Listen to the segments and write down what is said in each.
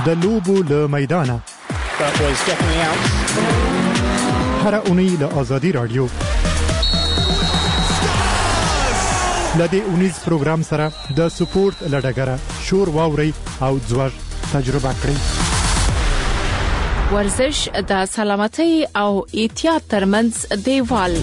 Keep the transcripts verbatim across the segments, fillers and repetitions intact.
د لوبو له میدانه هر اونۍ له آزادي رادیو لدې اونیز پروګرام سره د سپورت لډګره شور واوري او ځوړ تجربه کړئ. ورزش د سلامتۍ او احتیاط ترمنځ دیوال.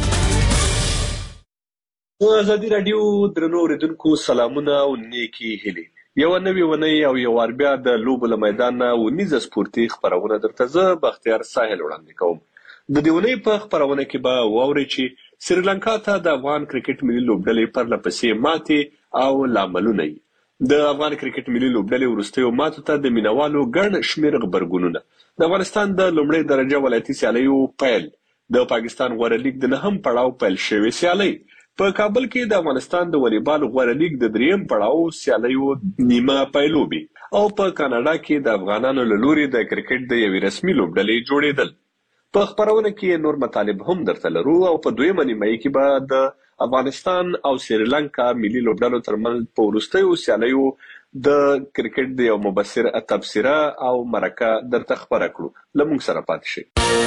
آزادي رادیو درنو اوریدونکو سلامونه او نیکی هیلې. یو نوی ونی او یو ور بیا د لوبو له میدان نه ونیز سپورتي خبرونه درته زه بختیار ساحل وړاندې کوم. د دې ونی په خبرونه کې به واوري چې سریلانکا ته د افغان کرکټ ملي لوبډلې پر لپسې ماتې او لاملونه د افغان کرکټ ملي لوبډلې وروستیو ماتو ته د مینوالو ګڼ شمېر غبرګونونه. د افغانستان د لومړۍ درجه ولایتي سیالیو پیل د پاکستان غوره لیګ د نهم پړاو پیل شوې سیالۍ په کابل کې د افغانستان د والیبال غوره لیګ د دریم پړاو سیالیو نیمه پیلوبي او په کاناډا کې د افغانانو له لوري د کرکټ د یوې رسمي لوبډلې جوړېدل. په خبرونه کې نور مطالب هم درته لرو او په دویمه نیمایي کې به د افغانستان او سریلانکا ملي لوبډلو ترمنځ په وروستیو سیالیو د کرکټ د یو مبصر تبصره او مرکه درته خبره کړو. له موږ سره پاتې شئ.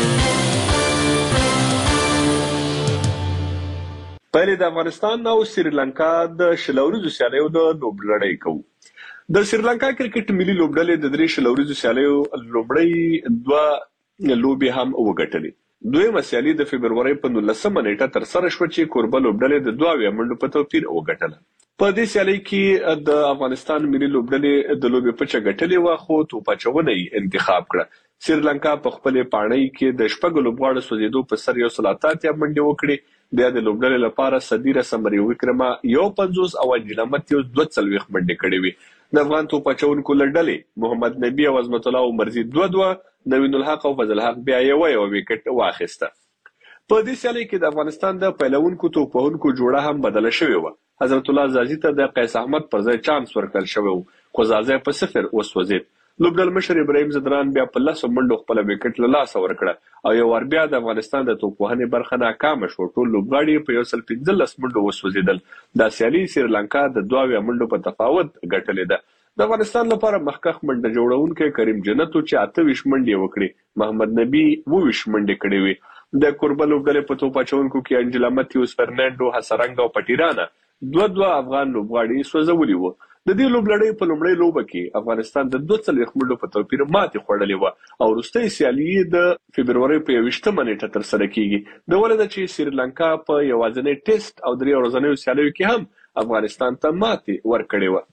پهلې د افغانستان او سریلانکا د شلوریزو سیالیو د لوبلړۍ کوو. د سریلانکا کرکټ ملي لوبډلې د درې شلوریزو سیالیو لومړۍ دوه لوبي هم وګټلې. دویمه سیالي د فبرورۍ په نولسمه نیټه ترسره شوه چې کوربه لوبډلې د دوه اویا منډو په توپیر وګټله. په دې سیالۍ کې د افغانستان ملي لوبډلې د لوبې پچه ګټلې وه خو توپ اچونه یې انتخاب کړه. سریلانکا په خپلې پاڼۍ کې د شپږو لوبغاړو سوځېدو په سر یو سل اته اتیا منډې وکړې. بیا د لوبډلې لپاره صدیره سمري وکرمه یو پنځوس او انجلا متیوس دوه څلوېښت منډې کړې وې. د افغان توپ اچوونکو له ډلې محمد نبي او عظمت الله عمرزي دوه دوه، نوین الحق او فضل حق بیا یو یو وکټ واخیسته. په دې سیالۍ کې د افغانستان د پیلوونکو توپ وهونکو جوړه هم بدله شوې وه. حضرت الله زازي ته د قیس احمد پر ځای چانس ورکړل شوی و خو زازی په صفر وسوځېد. لوبډل مشر ابراهیم زدران بیا په لسو منډو خپله وکټ له لاسه ورکړه او یو ور بیا د افغانستان د توپ وهنې برخه ناکامه شوه. ټول لوبغاړي په یو سل پنځلس منډو وسوځېدل. دا سیالي سریلانکا د دوه اویا منډو په تفاوت ګټلې ده. د افغانستان لپاره مخکښ منډه جوړونکی کریم جنتو چې اته ویشت منډې وکړې، محمد نبي اوه ویشت منډې کړې وې. د کوربه لوبډلې په توپ اچوونکو کې انجلا متیوس، فرناندو حسرنګ او پټیرانا دوه دوه افغان لوبغاړي سوځولي وو. د دې لوبلړۍ په لومړۍ لوبه کې افغانستان د دوه څلوېښت منډو په توپیر ماتې خوړلې وه او وروستۍ سیالي د فبرورۍ په یوویشتمه نیټه ترسره کیږي. د ولې ده چې سریلانکا په یوازینۍ ټیسټ او درې ورځنیو سیالیو کې هم افغانستان ته ماتې ورکړې وه.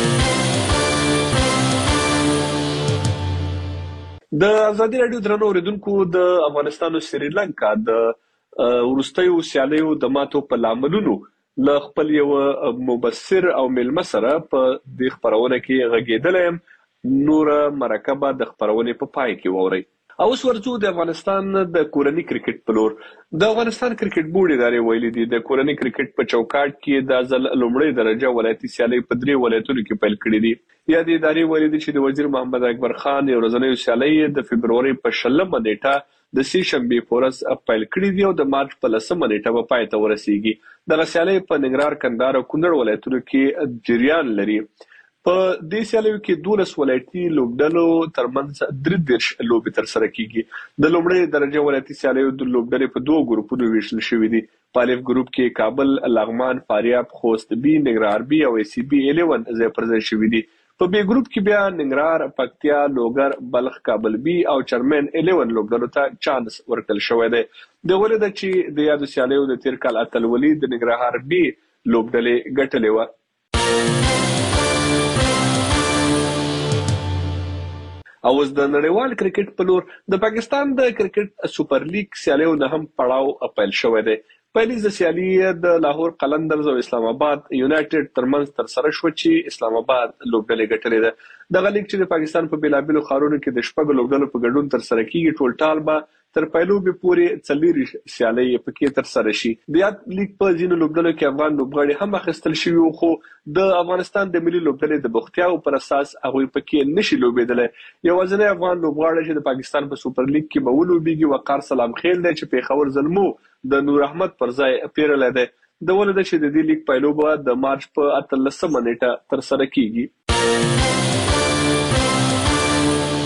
د آزادي رادیو درنو اوریدونکو د افغانستان او سریلانکا د وروستیو سیالیو د ماتو په لاملونو له خپل یو مبصر او مېلمه سره په دې خبرونه کې غږېدلی یم. نوره مرکه به د خبرونې په پای کې واورئ. اوس ورځو د افغانستان د کورني کرکټ په لور. د افغانستان کرکټ بورډ ادارې ویلي دي د کورني کرکټ په چوکاټ کې دا ځل لومړۍ درجه ولایتي سیالۍ په درې ولایتونو کې پیل کړي دي. یا د ادارې ویلي دي چې د وزیر محمد اکبر خان یو ورځنیو سیالۍ د فبرورۍ په شلمه نیټه د سې شنبې په ورځ پیل کړي دي او د مارچ په لسمه نیټه به پای ته ورسیږي. دغه سیالۍ په ننګرهار، کندهار او کونړ ولایتونو کې جریان لري. په دې سیالیو کې دولس ولایتي لوبډلو ترمنځ درې دېرش لوبې ترسره کیږي. د لومړۍ درجه ولایتي سیالیو د لوبډلې په دوه ګروپونو ویشل شوي دي. په الف ګروپ کې کابل، لغمان، فاریاب، خوست بي، ننګرهار بي او ای سی بي الیون ځای پر ځای شوي دي. په بي ګروپ کې بیا ننګرهار، پکتیا، لوګر، بلخ، کابل بي او چرمن الیون لوبډلو ته چانس ورکړل شوی دی. د ولې ده چې د یادو سیالیو د تیر کال اتلولي د ننګرهار بي لوبډلې ګټلې وه. او اوس د نړیوال کرکټ په لور د پاکستان د کرکټ سوپر لیګ سیالیو نه هم پړاو پیل شوی دی. پیلیز د سیالي د لاهور قلندرز او اسلام آباد یونایټډ ترمنځ ترسره شوه چې اسلام آباد لوبډلې ګټلې ده. دغه لیګ چې د پاکستان په بېلابېلو ښارونو کې د شپږو لوبډلو په ګډون ترسره کیږي ټول ټال به تر پیلوبې پورې څلېرویشت سیالۍ پکې ترسره شي. د یاد لیګ په ځینو لوبډلو کې افغان لوبغاړي هم اخیستل شوي وو خو د افغانستان د ملي لوبډلې د بوختیاو پر اساس هغوی پکې نشي لوبېدلی. یوازینی افغان لوبغاړی چې د پاکستان په سوپر لیګ کې به ولوبېږي وقار سلام خیل دی چې پېښور زلمو د نور احمد پر ځای پیرلی دی. د ولې ده چې د دې لیګ پیلوبه د مارچ په اتلسمه نیټه ترسره کیږي.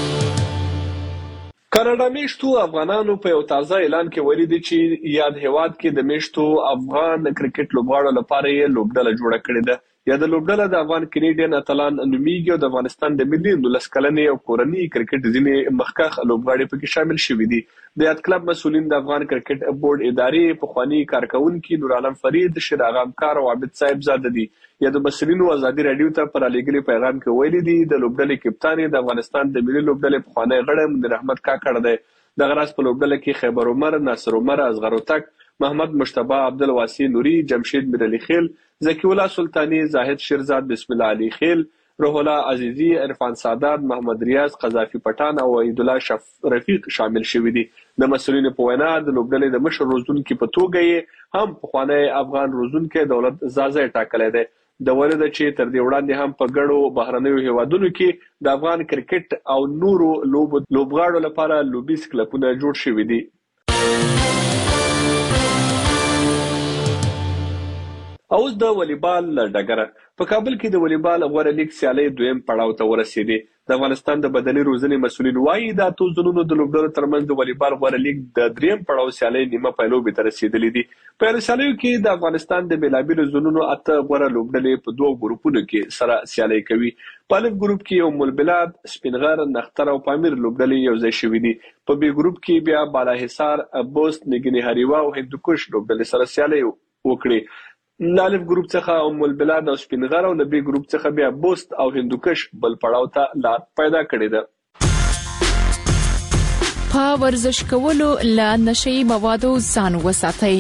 کاناډا میشتو افغانانو په یو تازه اعلان کې ویلي دي چې یاد هیواد کې د میشتو افغان کرکټ لوبغاړو لپاره یې لوبډله جوړه کړې ده. یا د لوبډله د افغان کینیډین اتلان نومیږي او د افغانستان د ملي نولس کلنې او کورنۍ کرکټ ځینې مخکښ لوبغاړي پکې شامل شوي دي. د یاد کلب مسؤلین د افغان کرکټ بورډ ادارې پخوانی کارکونکي نور عالم فرید، شیراغ امکار او عابد صاحب زاده دي. یا د مسؤلینو ازادي رادیو ته پر لګلي پیغام کې ویلي دي د لوبډلې کپتان د افغانستان د ملي لوبډلې پخوانی غړی منیر احمد کاکړ دی. د غراس په لوبډله کې خیبر عمر، ناصر عمر، اصغر وتک، محمد مشتبه، عبدالواسی نوري، جمشید میرعلی خیل، زکی الله سلطانی، زاهد شیرزاد، بسم الله علي خیل، روح الله عزیزی، عرفان سادات، محمد ریاض، قذافی پټان او عید الله شف رفیق شامل شوي دي. د مسؤلینو په وینا د لوبډلې د مشر روزونکي په توګه یې هم پخوانی افغان روزونکي دولت زازه ټاکلی دی. د ویلو ده چې تر دې وړاندې هم په ګڼو بهرنیو هیوادونو کې د افغان کرکټ او نورو لوبو لوبغاړو لپاره لوبیز کلبونه جوړ شوي دي. اوس د والیبال ډګر په کابل کې د والیبال غوړه لیګ سیالي دویم پړاو ته ورسېدي. د افغانستان د بدني روزنې مسؤلین وایي د اتو زونونو د لوبډلو ترمنځ د والیبال غوړه لیګ د دریم پړاو سیالي نیمه پایلوبې ته رسېدلې دي. په یو سیالیو کې د افغانستان د بیلابیلو زونونو اته غوړه لوبډلې په دوه ګروپونو کې سره سیالي کوي. په الف ګروپ کې ام البلاد، سپینغر، نختر او پامیر لوبډلې یو ځای شوي دي. په بي ګروپ کې بیا بالاحصار، بوست، نګنی هریوا او هندوکش لوبډلې سره سیالي وکړي. له الف ګروپ څخه ام البلاد او سپینغر او له بي ګروپ څخه بیا بوست او هندوکش بل پړاو ته لار پیدا کړې ده. په ورزش کولو له نشئی موادو ځان وساتئ.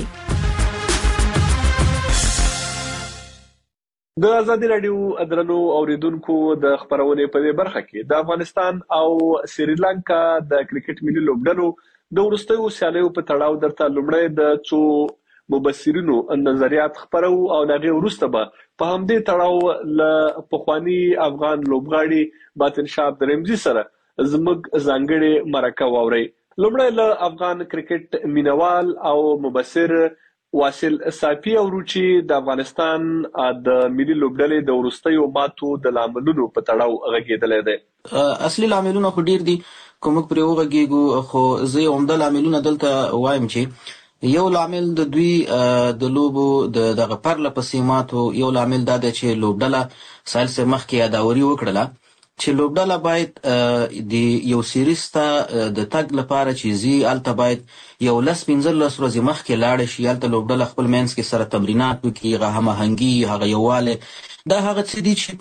د ازادي رادیو ادرنو اوریدونکو د خبرونې په دې برخه کې د افغانستان او سریلانکا د کرکټ ملي لوبډلو د وروستیو سیالیو په تړاو درته لومړی د څو مبصرینو نظریات خبرو او هغه وروسته به په همدې تړاو له پخوانی افغان لوبغاړي باطن شاه عبدالرحمزي سره زموږ ځانګړي مرکه واوري. لومړی له افغان کرکټ مینوال او مبصر واصل صافي او روچي د افغانستان د ملي لوبډلې د وروستیو ماتو د لاملونو په تړاو غږېدلی دی. اصلي لاملونه خو ډیر دي، کوم پرې وغږیږو، خو زه عمده لاملونه دلته وایم چې یو لامل د دوی د لوبو د دغه پرله پسې ماتو، یو لامل دا دی چې لوبډله سایل سه مخکې یاداوري وکړله چې لوبډله باید د یو سیریز ته د تګ لپاره چې ځي هلته باید یو لس پنځلس ورځې مخکې لاړه شي. هلته لوبډله خپل منځ کې سره تمرینات وکړي، هغه هماهنګي، هغه یووالی، دا هغه څه دي چې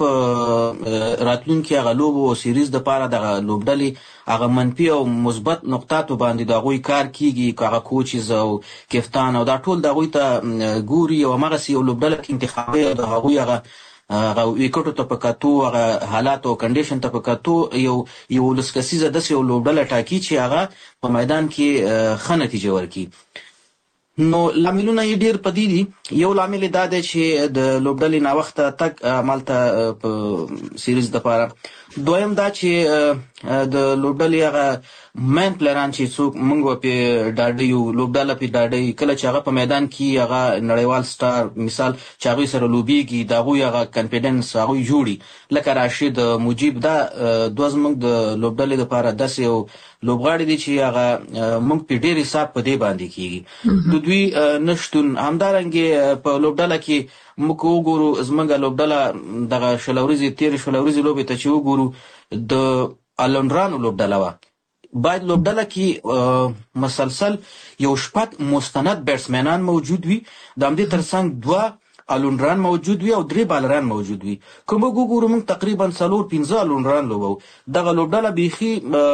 په راتلونکي هغه لوبو او سیریز دپاره دغه لوبډلې هغه منفي او مثبت نقطاتو باندې د هغوی کار کیږي، هغه کوچز او کپتان او دا ټول د هغوی ته ګوري او همغسې یو لوبډله کې انتخابوي او د هغوی هغه هغه ویکټو ته په کتو، هغه حالات او کنډیشن ته په کتو یو یولس کسیزه داسې یو لوبډله ټاکي چې هغه په میدان کې ښه نتیجه ورکړي. نو لاملونه یې ډیر پدې دي. یو لامل دا دی چې د لوبډلې ناوخته تګ همالته په سیریز دپاره. دویم دا چې د لوبډلې هغه مین پلیران چې څوک موږ به پې ډاډه یو، لوبډله پې ډاډه یي، کله چې هغه په میدان کې هغه نړیوال سټار مثال چې هغوی سره لوبیږي د هغوی هغه کنفیډنس هغوی جوړي، لکه راشد، مجیب، دا دوه زموږ د لوبډلې دپاره داسې یو لوبغاړي دي چې هغه موږ پې ډېر حساب په دې باندې کېږي. د دوی نشتون همدارنګې په لوبډله کې موږ وګورو، زموږ لوبډله دغه شل ورځې تېرې شل ورځې لوبې ته چې وګورو د الونډرانو لوبډله وه، باید لوبډله کې مسلسل یو شپږ مستند بیټسمنان موجود وي، د همدې ترڅنګ دوه الونډران موجود وي او درې بالران موجود وي. که موږ وګورو موږ تقریبا څلور پنځه الونډران لوبو. دغه لوبډله بیخي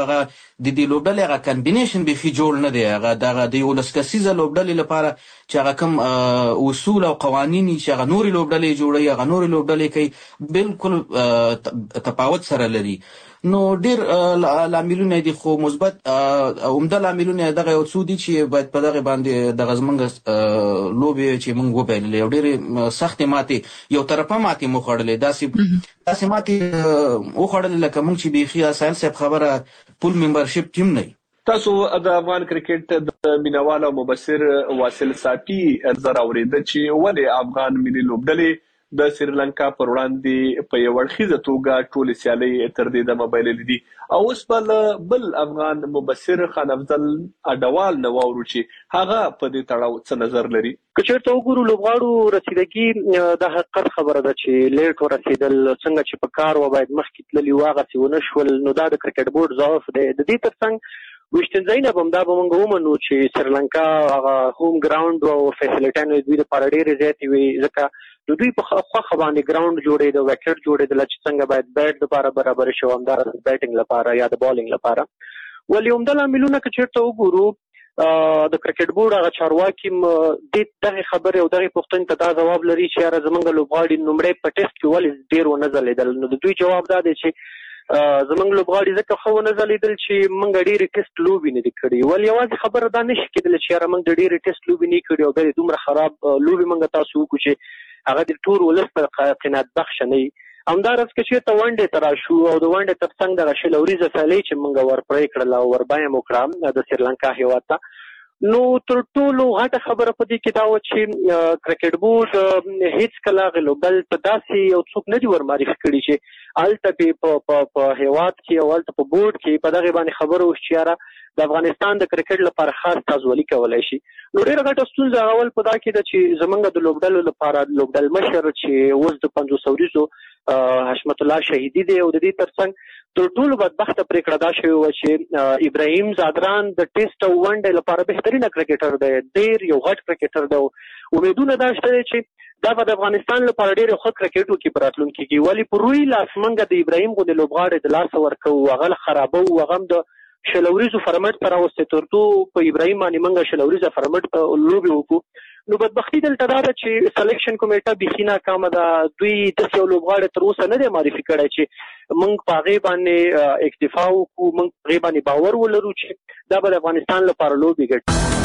د دې لوبډلې هغه کمبینیشن بیخي جوړ نه دی. هغه دغه د یولس کسیزه لوبډلې لپاره چې هغه کوم اصول او قوانین چې هغه نورې لوبډلې جوړوي، هغه نورې لوبډلې کوي، بالکل تفاوت سره لري. نو ډیر لاملونه دي، خو مثبت عمده لاملونه دغه یو څو دي چې باید په دغه باندې دغه زموږ لوبې چې موږ وبایللې او ډېرې سختې ماتې یو طرفه ماتې مو خوړلې، داسې داسې ماتې وخوړلې لکه موږ چې بیخي سایل صاحب خبره پول ممبرشپ ټیم نه. تاسو د افغان کرکټ د مینوال او مبصر واصل صافي زر اورېده چې ولې افغان ملي لوبډلې د سریلانکا پر وړاندې په یو اړخیزه توګه ټول سیالي تر دې د موبایل لیدي او اوس بل بل افغان مبصر خان افضل اډوال نو ورو چې هغه په دې تړاو څه نظر لري. کچېرته وګورو لوبغاړو رسیدګي د حقیقت خبره ده چې لیټ ورسېدل څنګه چې په کار و باید مخکې تللی واغه چې ونشول نو دا د کرکټ بورډ ضعف دی. د دې ترڅنګ وشتنځای بم دا به موږ ومنو چې سریلانکا هغه هوم ګراوند او فیسیلیټانو دوی د پاره ډېرې زیاتې وي ځکه د دوی په خواخه باندې ګراوند جوړې د وکټ جوړې د لچ څنګه باید بیټ لپاره برابر شي همدار بیټینګ لپاره یا د بالینګ لپاره. ولې همدل عاملونه کچېرته وګورو د کرکټ بورډ هغه چارواکي د دغه خبره او دغه پوښتنې ته دا جواب لري چې یاره زمونږ لوبغاړي نومړی په ټیسټ کې ولې ډېر ونه ځلېدل. نو د دوی جواب دا دی چې زمونږ لوبغاړي ځکه ښه ونه ځلېدل چې موږ ډېرې ټیسټ لوبې نه دي کړې. ولې یوازې خبره دا نشي کېدلی چې یاره موږ د ډېرې ټیسټ لوبې نه کړې او بیا دومره خراب لوبې موږ تاسو وکړو چې هغه د ټول ولس په قناعت بخښه نه وي. همداراز که چېرته ونډې ته راشو او د ونډې تر څنګ دغه شل اوریزه سیالۍ چې موږ ورپرې کړله او وربایم وکړه د سریلانکا هېواد ته نو تر ټولو غټه خبره په دې کې دا وه چې کرکټ بورډ هېڅکله هغې لوبډل په داسې یو څوک نه دي ورمعرفي کړي چې هلته پې په هېواد کې او هلته په بورډ کې په دغې باندې خبره وشي چې یاره د افغانستان د کرکټ لپاره خاص تازولي کولی شي. نو ډېره غټه ستونزه هغه ول په دا کې ده چې زمونږ د لوبډلو لپاره لوبډل مشر چې اوس د پنځوس اوریزو حشمت الله شهیدي دی او د دې ترڅنګ تر ټولو بدبخته پرېکړه دا شوې وه چې ابراهیم زادران د ټیسټ او ونډې لپاره بهترینه کرکټر دی، ډېر یو غټ کرکټر دی. امیدونه دا شته دی چې دا به د افغانستان لپاره ډېر ښه کرکټ وکړي په راتلونکي کې. ولې په روی لاس موږ د ابراهیم غوندې لوبغاړی د لاسه ورکوو هغه خرابوو هغه هم د شل اوریزو فرمټ ته راوستې تر څو په ابراهیم باندې موږ شل اوریزه فرمټ لوبې وکړو. نو بدبختي دلته دا ده چې سلیکشن کمیټه بیخي ناکامه ده. دوی داسې یو لوبغاړی تر اوسه نه دی معرفي کړی چې موږ په هغې باندې اکتفا وکړو، موږ په هغې باندې باور ولرو چې دا به د افغانستان لپاره لوبې ګټي.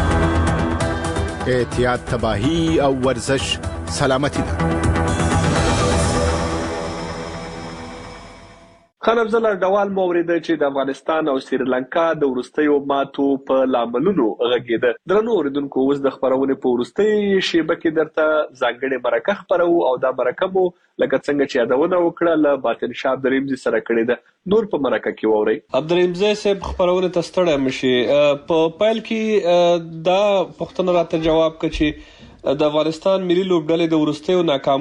احتیاط تباهي او ورزش سلامتی ده. خان افضل اډوال مو اورېده چې د افغانستان او سریلانکا د وروستیو ماتو په لاملونو غږېده. درنو اورېدونکو اوس د خپرونې په وروستۍ شیبه کې درته ځانګړې مرکه خپروو او دا مرکه مو لکه څنګه چې یادونه وکړه له باطن شاه عبدالرحیمزي سره کړې ده. نور په مرکه کې واورئ. عبدالرحیمزي صاحب خپرونې ته ستړی مشي. په پیل کې دا پوښتنه راته جواب کړه چې د افغانستان ملي لوبډلې د وروستیو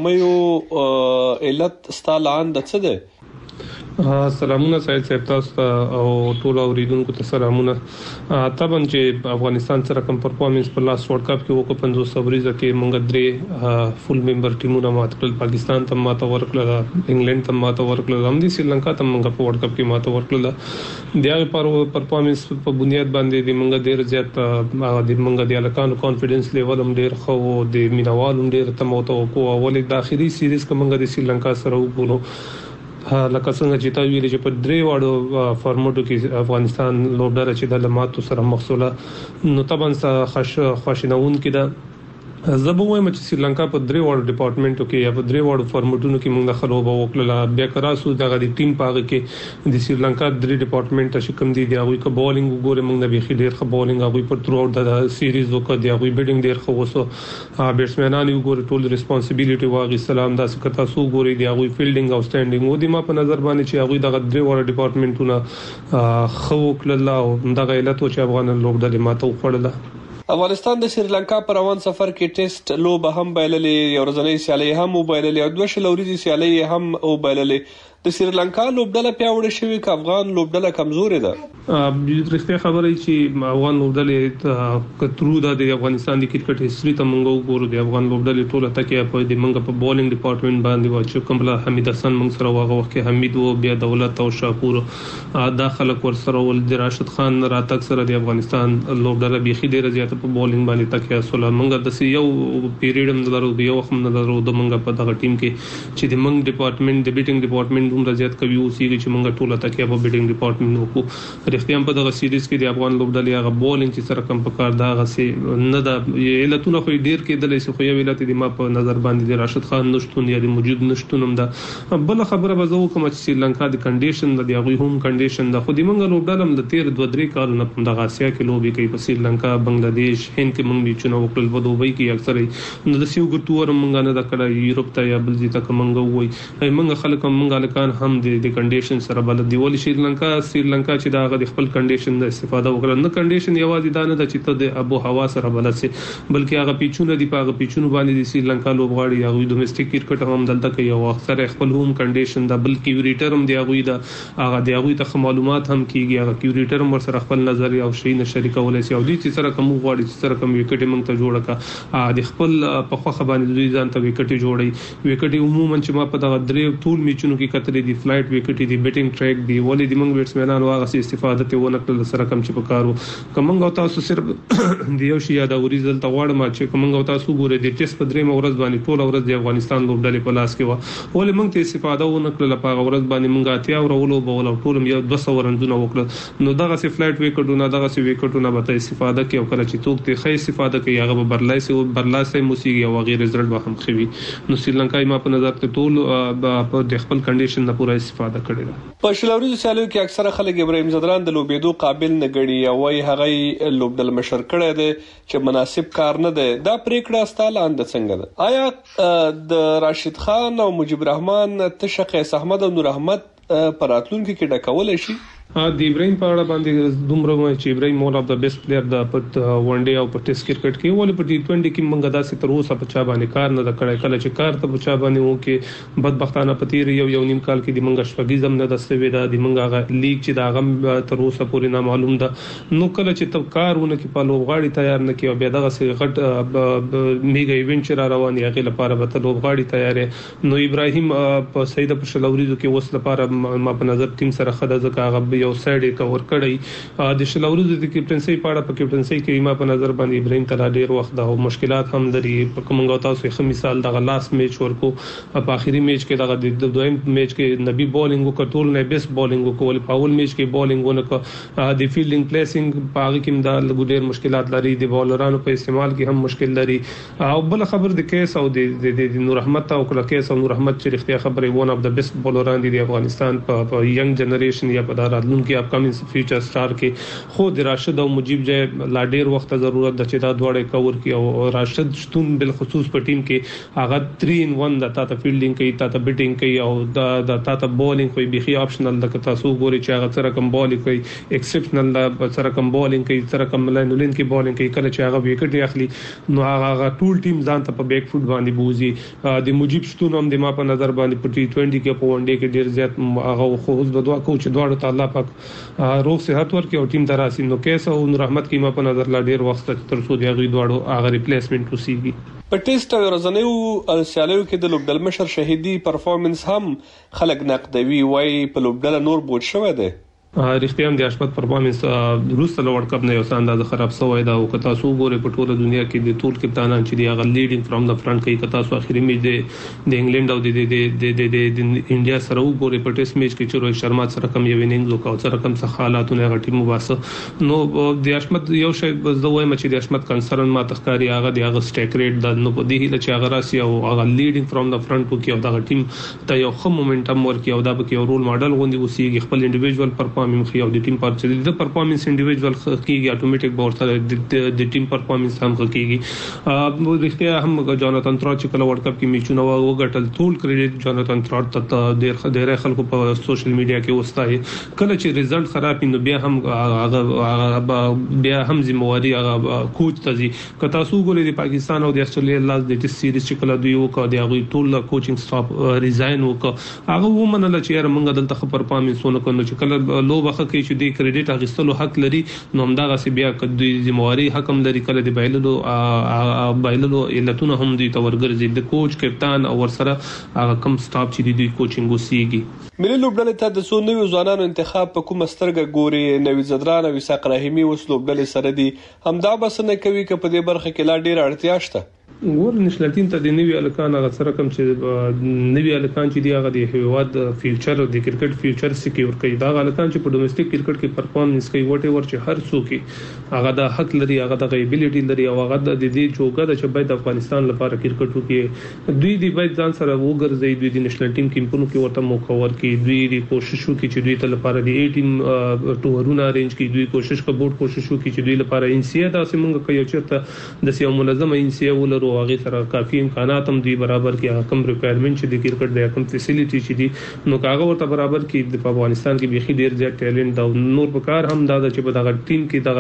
ناکامیو علت ستا لاندې څه دی؟ سلامونه سید صاحب تاسو او ټول اوریدونکو ته سلامونه. طبعا چې افغانستان سره کوم پرفارمنس په لاس ورلد کپ کې وکړ پنځوس اوریزه کې مونږ درې فول ممبر ټیمونه مات کړل. پاکستان ته ماته ورکړل، انګلند ته ماته ورکړل، هم د سریلانکا ته مونږ په ورلد کپ کې ماته ورکړل. د هغه پر پرفارمنس په بنیاد باندې د مونږ ډیر زیات د مونږ د الکانو کانفیډنس لیول هم ډیر خو د مینوال هم ډیر تموته کو اول د اخیری سیریز کې مونږ د سریلانکا سره وګورو لکه څنګه چې تا ویل چې په درې واړو فارمټو کې افغانستان لوبډله چې د لماتو سره مخصوله نو طبعا خواشینون کې ده. زه به وایم چې سریلانکا په درې واړو ډپارټمنټو کې یا په درې واړو فارمټونو کې موږ خلوبه وکړه. بیا کراسو دغه د ټیم په هغه کې د سریلانکا درې ډپارټمنټ چې کوم دي د هغوی که بالینګ وګورئ موږ نه بیخي ډېر ښه بالینګ هغوی په ترو آوټ د سیریز وکړه، د هغوی بیټینګ ډېر ښه وسو، بیټسمینان یې وګورئ ټول ریسپانسبیلیټي واخیستله، همداسې که تاسو وګورئ د هغوی فیلډینګ او سټینډینګ و د ما په نظر باندې چې هغوی دغه درې واړه ډپارټمنټونه ښه وکړل او همدغه علت و چې افغان لوبډلې ماته وخوړله. افغانستان د سریلانکا پر روان سفر کې ټیسټ لوبه هم بایللې، یو ورځنۍ سیالۍ هم وبایللې او دوه شل ورځې سیالۍ هم وبایللې. د سریلانکا لوبډله پیاوړې شوې که افغان لوبډله کمزورې ده؟ رښتیا خبره چې افغان لوبډلې کترو ده د افغانستان د کرکټ هیستري ته موږ وګورو د افغان لوبډلې ټوله تکیه په د موږ په بالینګ ډپارټمنټ باندې و چې کومله حمید حسن موږ سره هغه وخت کې حمید و بیا دولت او شاکور دا خلک ورسره ول د راشد خان راتګ سره د افغانستان لوبډله بیخي ډېره زیاته په بالینګ باندې تکیه سوله. موږ داسې یو پیریډ هم نه لرو، یو وخت هم نه لرو د موږ په دغه ټیم کې چې د موږ ډپارټمنټ د بیټینګ ډپارټمنټ دومره زیات قوي اوسېږي چې موږ ټول تکیه په بیټینګ ډپارټمنټ وکړو. رښتیا په دغه سیریز کې د افغان لوبډلې هغه بولینګ چې سره کم پکار دا غسي نه دا علتونه خو ډیر کېدل چې خو یو علت د ما په نظر باندې د راشد خان نشټون یا د موجود نشټون هم دا بل خبره به زه کوم چې سریلانکا د کنډیشن د هغوی هم کنډیشن د خو د موږ لوبډل هم د تیر دوه درې کال نه په دغه آسیا کې لوبي کوي په سریلانکا بنگلاديش هند کې موږ میچونه وکړل په دوبۍ کې اکثره نو د سیو ګټور موږ نه د کړه یورپ ته یا بل ځای ته موږ وای موږ خلک موږ الکان هم د کنډیشن سره بل دی ول سریلانکا سریلانکا چې دا د خپل کنډیشن د استفاده وکړه نه کنډیشن یوازې دا نه د چې ته د ابو هوا سره بل سي بلکې هغه پیچونه دی په هغه پیچونه باندې د سریلانکا لوبغاړي هغه دومېسټک کرکټ هم دلته کوي او اکثر خپل هوم کنډیشن دا بل کیوریټر هم دی هغه دا هغه دی هغه ته معلومات هم کیږي هغه کیوریټر هم سره خپل نظر او شي نه شریکول شي او د چې سره کوم غواړي چې سره کوم وکټ موږ ته جوړه کا د خپل په خوخه باندې دوی ځان ته وکټ جوړي وکټ عموما چې ما په دغه درې ټول میچونو کې کترې دی فلایټ وکټ دی بیټینګ ټریک دی ولې د موږ بیټسمنانو هغه سي استفاده ته ونه کړل سره کوم چې په کارو کوم او تاسو صرف دی یو شی دا ورزل ته غواړم چې کوم او تاسو ګورئ د ټیسټ په درې ورځ باندې ټول ورځ د افغانستان لوبډلې په لاس کې و ولې موږ ته استفاده ونه کړل په ورځ باندې موږ اتیا ورولو بول ټول یو دوه سوه رنونه وکړل نو دغه سي فلایټ وکټونه دغه سي وکټونه به استفاده کوي او کله چې توک ته خې استفاده کوي هغه برلای سي برلای سي موسیقي او غیر رزلټ به هم خوي نو سریلانکا ما په نظر ته ټول په د خپل کنډیشن نه پوره استفاده کړې ده. په شلوري سیالیو کې اکثره خلک ابراهیم ځدران د لوبېدو قابل نه ګڼي او وايي هغه لوبډل مشر کړی دی چې مناسب کار نه دی. دا پریکړه ستاله اند څنګه ده؟ آیا د راشد خان او مجيب الرحمن تشقیس احمد او نور احمد پر راتلونکو کې ډکول شي؟ د ابراهیم په اړه باندې دومره چې ابراهیم ون اف د بیسټ پلیئر د په ون ډے او په ټیسټ کرکټ کې ولې په ټي ټوئنټي کې موږ داسې تر اوسه په چا باندې کار نه کړی کله چې کار ته په چا باندې وو کې بدبختانه پتیر یو یو نیم کال کې د موږ شپږیزم نه دستوي دا د موږ هغه لیګ چې دا غم تر اوسه پورې نه معلوم ده نو کله چې ته کارونه کې په لوبغاړي تیار نه کې او بیا دغه سي غټ میګا ایونت را روان یغه لپاره به ته لوبغاړي تیارې نو ابراهیم په سید په شلوريزو کې وس لپاره ما په نظر ټیم سره خدای ځکه هغه یو سایډ کور کړی د شلوريزو د کیپټنسي په اړه په کیپټنسي کې ما په نظر باندې ابراهیم تعالی ډیر وخت د مشکلات هم لري په کومه تاسو ښه مثال د لاس میچ ورکو په اخیری میچ کې د دویم میچ کې نبی بولینګ وکړول نه بیس بولینګ وکول په اول میچ کې بولینګ ونه د فیلډینګ پلیسینګ په هغه کې د لګډیر مشکلات لري د بولرانو په استعمال کې هم مشکل لري او بل خبر د کیس او د نور احمد او کله کیس او نور احمد چې اختیار خبره ون اف د بیسټ بولران دي د افغانستان په ینګ جنریشن یا په راتلونکي اپکمینګ فیوچر سٹار کې خو د راشد او مجيب جې لا ډیر وخت ضرورت د چې دا دواړه کور کی او راشد شتون بل خصوص په ټیم کې هغه تhree in one د تاسو فیلډینګ کوي تاسو بیټینګ کوي او د تاسو بولینګ کوي بيخي اپشنل د تاسو ګوري چې هغه سره کوم بولینګ کوي ایکسپشنل د سره کوم بولینګ کوي سره کوم لاینولین کې بولینګ کوي کله چې هغه وکټ اخلي نو هغه ټول ټیم ځان ته په بیک فوټ باندې بوزي د مجيب شتون هم د ما په نظر باندې په ټي ټوئنټي کې په ون ډے کې ډیر زیات هغه خو اوس د دوه کوچ دواړو تعالی پاک روغ صحت ورکړي او ټیم دراسي نو کیسه او نور احمد کې ما په نظر لا ډیر وخت تر څو دی غوي دواړو هغه ریپلیسمنت وسیږي. په ټیسټ او ورځنیو سیالیو کې د لوبډل مشر شهیدي پرفورمنس هم خلک نقدوي وای په لوبډل نور بوج شوی دی. رښتیا هم د اشمت پرفارمنس روسته ورلد کپ نه یو اندازه خراب شوی دا او کتا سو ګوره په ټوله دنیا کې د ټول کپتانان چې دی هغه لیډینګ فرام د فرنٹ کوي کتا سو اخیری میچ د د انګلند او د د د د انډیا سره وګوره په ټیسټ میچ کې چې روهت شرما سره کم یو وینینګ وکاو سره کم څه حالاتونه هغه ټیم واسه نو د اشمت یو شی زه وایم چې د اشمت کنسرن ما تخکاری هغه د هغه سټیک ریټ د نو په دې چې هغه راسي او هغه لیډینګ فرام د فرنٹ وکي او د ټیم ته یو خو مومنټم ورکي او دا به یو رول ماډل غوندي وسیږي خپل انډیویډوال پرفارمنس خو د ټیم چې د پرفارمنس انډیویډوال کیږي اتوماتیک به ورته د ټیم پرفارمنس هم کیږي نو رښتیا هم جاناتان تراټ چې کله ورلد کپ کې میچونه وګټل ټول کریډټ جاناتان تراټ ته ډېر ډېر خلکو په سوشل میډیا کې وستایي کله چې ریزلټ خراب نو بیا هم هغه بیا هم ذمہواری هغه کوچ ته ځي که تاسو ګورئ د پاکستان او د استرالیا لاس د ټیسټ سیریز چې کله دوی وکړ د هغه ټول کوچینګ سټاف ریزاین وکړ هغه ومنل چې موږ دلته خبر پامې سونه کوو چې کله لوبه کې چې د کریډټ اخیستلو حق لري نو همدغه سی بیا کدی ذمہواری حکم لري کله د بایللو بایللو علتونه هم دي تورګرځي د کوچ کپتان او ورسره هغه کم سټاپ چې دی کوچینګ وسیږي. ملي لوبډلې ته د څو نوي ځوانانو انتخاب په کومه سترګه ګوري؟ نوی زدران او اسحاق رحیمي اوس لوبډلې سره دي همدا بس نه کوي چې په دې برخه کې لا ډیر اړتیا شته. ور نېشنل ټیم ته د نوی الکان هغه سره کوم چې نوی الکان چې دی هغه د هیواد فیوچر د کرکټ فیوچر سکیور کوي دا الکان چې په ډومېسټک کرکټ کې پرفارمنس کوي وټ ایور چې هر څوک هغه د حق لري هغه د ایبیلیټي لري او هغه د دې چوکا د چې باید افغانستان لپاره کرکټ وکړي دوی دی باید ځان سره وګرځي دوی د نېشنل ټیم کیمپونو کې ورته موقع ورکړي دوی د کوشش وکړي چې دوی ته لپاره د اټیم ټورونه ارینج کړي دوی کوشش کوي بورډ کوشش وکړي چې دوی لپاره ان سی دا سیمونګه کوي چې د سیمه منظمه ان سی ولر او هغه سره کافي امکانات هم دی برابر کې هغه کم ریکوایرمنت چې د کرکټ د کم فیسیلیټي چې دی نو کاغه ورته برابر کې د افغانستان کې بيخي ډیر زیات ټیلنټ دا نور په کار هم دا چې په دغه ټیم کې دغه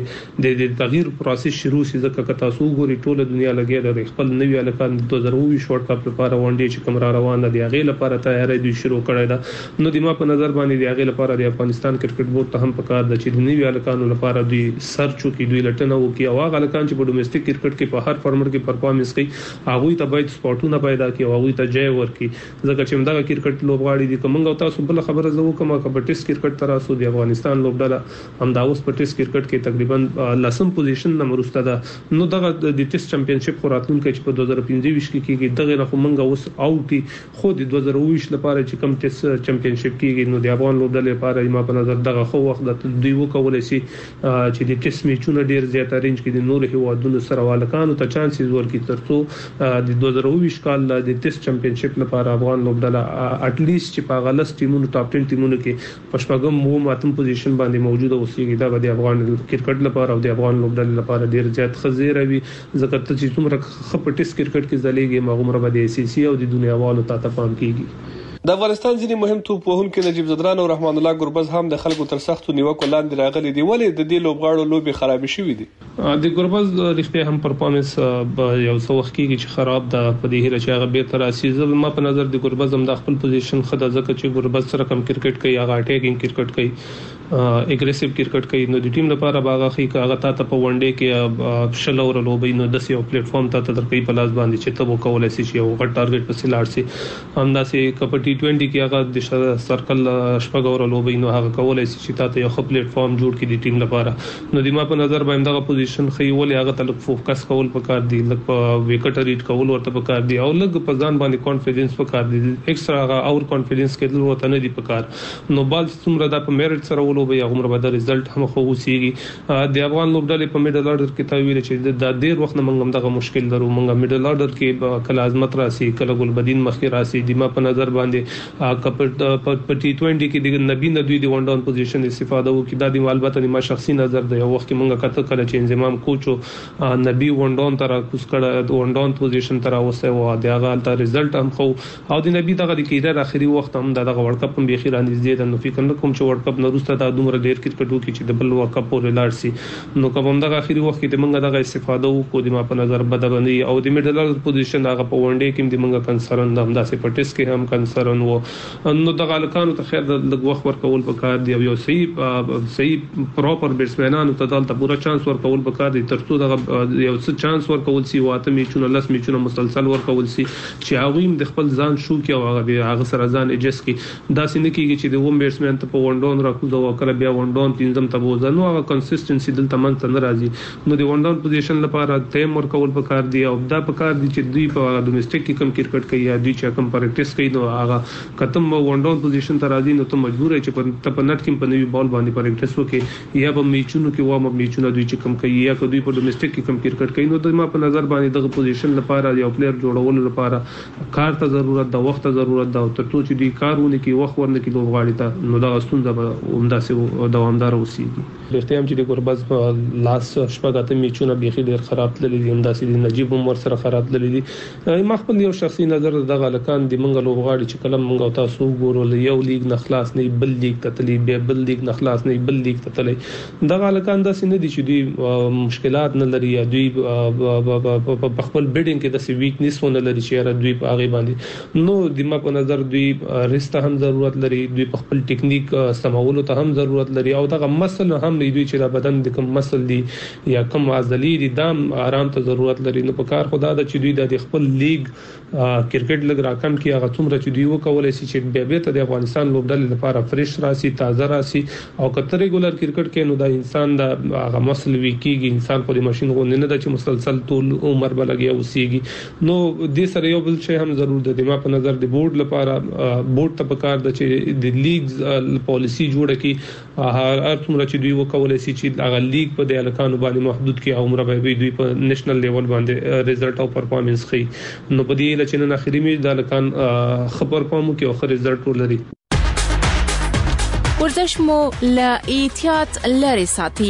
د د تغییر پروسس شروع شي ځکه که تاسو ګوري ټوله دنیا لګي د خپل نوی الکان د دوه زره اووه ورلد کپ لپاره ون ډے چې کوم را روان دي هغه لپاره تیاری دوی شروع کړی دا نو د ما په نظر باندې د هغه لپاره د افغانستان کرکټ بورډ ته هم په کار د چې د نوی الکانو لپاره دوی سرچ وکړي دوی لټنه وکړي او هغه الکان چې په ډومېسټک کرکټ کې په هر فارمټ کې پرفارمنس کوي هغه ته باید سپورټونه پیدا کړي او هغه ته جای ورکړي ځکه چې موږ کرکټ لوبغاړي دي کومه تاسو بل خبره زو کومه په ټیسټ کرکټ تر اوسه د افغانستان لوبډله هم دا اوس په ټیسټ کرکټ کې تقریبا لسم پوزیشن نمبر وسته ده نو دغه د ټیسټ چمپionship خوراتون کې چې په دوه زره پنځه ویشت کې کېږي دغه نه موږ اوس اوټي خو د دوه زره اووه لپاره چې کوم ټیسټ چمپionship کېږي نو د افغان لوبډله لپاره ما په نظر دغه خو وخت د دوی وکولای شي چې د ټیسټ میچونه ډیر زیات ارینج کړي د نور هیوادونو سره والکانو ته چانسز ورکړي ترڅو د دوه زره اووه کال د ټیسټ چمپionship لپاره افغان لوبډله اټ لیست چې په غلس ټیمونو ټاپ ټن ټیمونو کې پښپاګم مو ماتم پوزیشن باندې موجوده اوسېږي دا د افغان کرکټ لپاره او د افغان لوبډله لپاره ډیر زیات خزیره وي ځکه چې څومره خپټیس کرکټ کې ځلېږي مغمره به د ای سی سی او د دنیا والو ته پام کیږي د افغانستان ځینې مهم توپ وهونکي نجیب زدران او رحمان الله ګربز هم د خلکو تر سختو نیوکو لاندې راغلي دي ولې د دې لوبغاړو لوبي خراب شوې دي د ګربز رښتیا هم پرفارمنس یو څو وخت کې چې خراب ده په دې هیله چې هغه به تر اسیزه ما په نظر د ګربز هم د خپل پوزیشن خدای ځکه چې ګربز سره کم کرکټ کوي هغه اٹیکینګ کرکټ کوي اګریسیو کرکټ کوي نو د ټیم لپاره باغه خي هغه ته په ون ډے کې شل اور لوبي نو د سیو پلیټ فارم ته تر کوي په لاس باندې چې ته وکولای شي یو غټ ټارګټ په سلاړ سي همداسې کپ ټي ټوئنټي کې هغه د سرکل شپږ اور لوبي نو هغه کولای شي چې ته یو خپل پلیټ فارم جوړ کړي د ټیم لپاره نو د ما په نظر باندې دغه پوزیشن خي ولې هغه ته فوکس کول پکار دی لکه په وکټ ریډ کول ورته پکار دی او لږ په ځان باندې کانفیډنس پکار دی ایکسترا هغه اور کانفیډنس کې دل وته نه دی پکار نو بال څومره د په میرټ سره ولوبي هغه مر رزلټ هم خو وسیږي د افغان لوبډلې په میډل اورډر کې تا ویل چې د ډیر وخت نه موږ دغه مشکل درو موږ میډل اورډر کې کله عظمت راسي کله ګلبدین مخکې راسي د ما په نظر باندې کپټ په ټي ټوئنټي کې د نبی نه دوی د ون ډاون پوزیشن استفاده وکړي دا د البته ما شخصي نظر دی یو وخت موږ کته کله چې انضمام کوچو نبی ون ډاون تر کوس کړه د ون ډاون پوزیشن تر اوسه و دغه الته رزلټ هم خو او د نبی دغه د کیډر اخري وخت هم دغه ورلد کپ هم بيخي راځي د نو فکر نه کوم چې ورلد کپ نه روسته دا دومره ډیر کرکټ وکړي چې د بل ورلد کپ پورې لاړ شي نو کوم دغه اخري وخت کې د منګه دغه استفاده وکړو د ما په نظر بدبندي او د میډل پوزیشن هغه په ون ډے کې د منګه کنسرن د همداسې پټیس کې هم کنسرن وو نو دغه الکانو ته خیر د لږ وخت ورکول پکار دی او یو صحیح صحیح پراپر بیټسمنانو ته دلته پورا چانس ورکول پکار دی ترڅو دغه یو څه چانس ورکول سی واته میچونه لس میچونه مسلسل ورکول سی چې هغه د خپل ځان شو کې او هغه هغه سره ځان اجس کې دا سینه کېږي چې د ووم بیټسمن ته په ون ډاون راکوزو وکړه بیا ون ډاون پینځم ته وځه نو هغه کنسستنسي دلته منځ نه راځي نو د ون ډاون پوزیشن لپاره ټایم ورکول پکار دی او دا پکار دی چې دوی په ډومېسټک کې کم کرکټ کوي یا دوی چې کم پریکټیس کوي نو هغه کتم ون ډاون پوزیشن ته راځي نو ته مجبور یې چې په نټ کې په نوی بال باندې پریکټیس وکړي یا په میچونو کې وامه میچونه دوی چې کم کوي یا دوی په ډومېسټک کې کم کرکټ کوي نو د ما په نظر باندې دغه پوزیشن لپاره یو پلیئر جوړول لپاره کار ته ضرورت ده وخت ته ضرورت ده او ترڅو چې دوی کارونه کې وخت ورنه کې لوبغاړي ته نو دا ستونزه به همداسې دوامدار اوسېږي ډېر هم چې د ګربز په لاس شپږ اته میچونه بيخي ډېر خراب تللي دي همداسې د نجیب هم ورسره خراب تللي دي ما خپل یو شخصي نظر دغه لکان د منګ لوبغاړي چې کلم منګ تاسو ګورول یو لیګ نه خلاص نه بل لیګ ته تللی به بل لیګ نه خلاص نه بل لیګ ته تللی دغه لکان د سینې دي چې دوی مشکلات نه لري یا دوی په خپل بیډینګ کې د سی ویکنس ونه لري چې دوی په هغه باندې نو د ما په نظر دوی رسته هم ضرورت لري دوی په خپل ټیکنیک سمولو ته هم ضرورت لري او دغه مسل هم دوی چې د بدن د کوم مسل دي یا کوم عضلې دي دام آرام ته ضرورت لري. نو په کار خدا د چې دوی د خپل لیگ کرکټ لګ راکم کی هغه څومره چې دوی وکولای شي چې بیا به ته د افغانستان لوبډلې لپاره فرش راسي تازه راسي او کتر ریګولر کرکټ کې نو د انسان د هغه مسل ویکيږي انسان په ماشين غو نه د چې مسلسل ټول عمر بلګي او سیږي. نو د سره یو بل شی هم ضرور د دماغ په نظر د بورډ لپاره بورډ ته پکار د چې د لیګز پالیسی جوړه کی هر څومره چې دوی وکولای شي چې هغه لیګ په د الکانو باندې محدود کی عمر به دوی په نېشنل لیول باندې ریزلټ او پرفارمنس خي. نو په دې لچې نه اخري می د الکان خبر کوم کې اخر ریزلټ ولري. ورزش مو له احتیاط لري ساتي.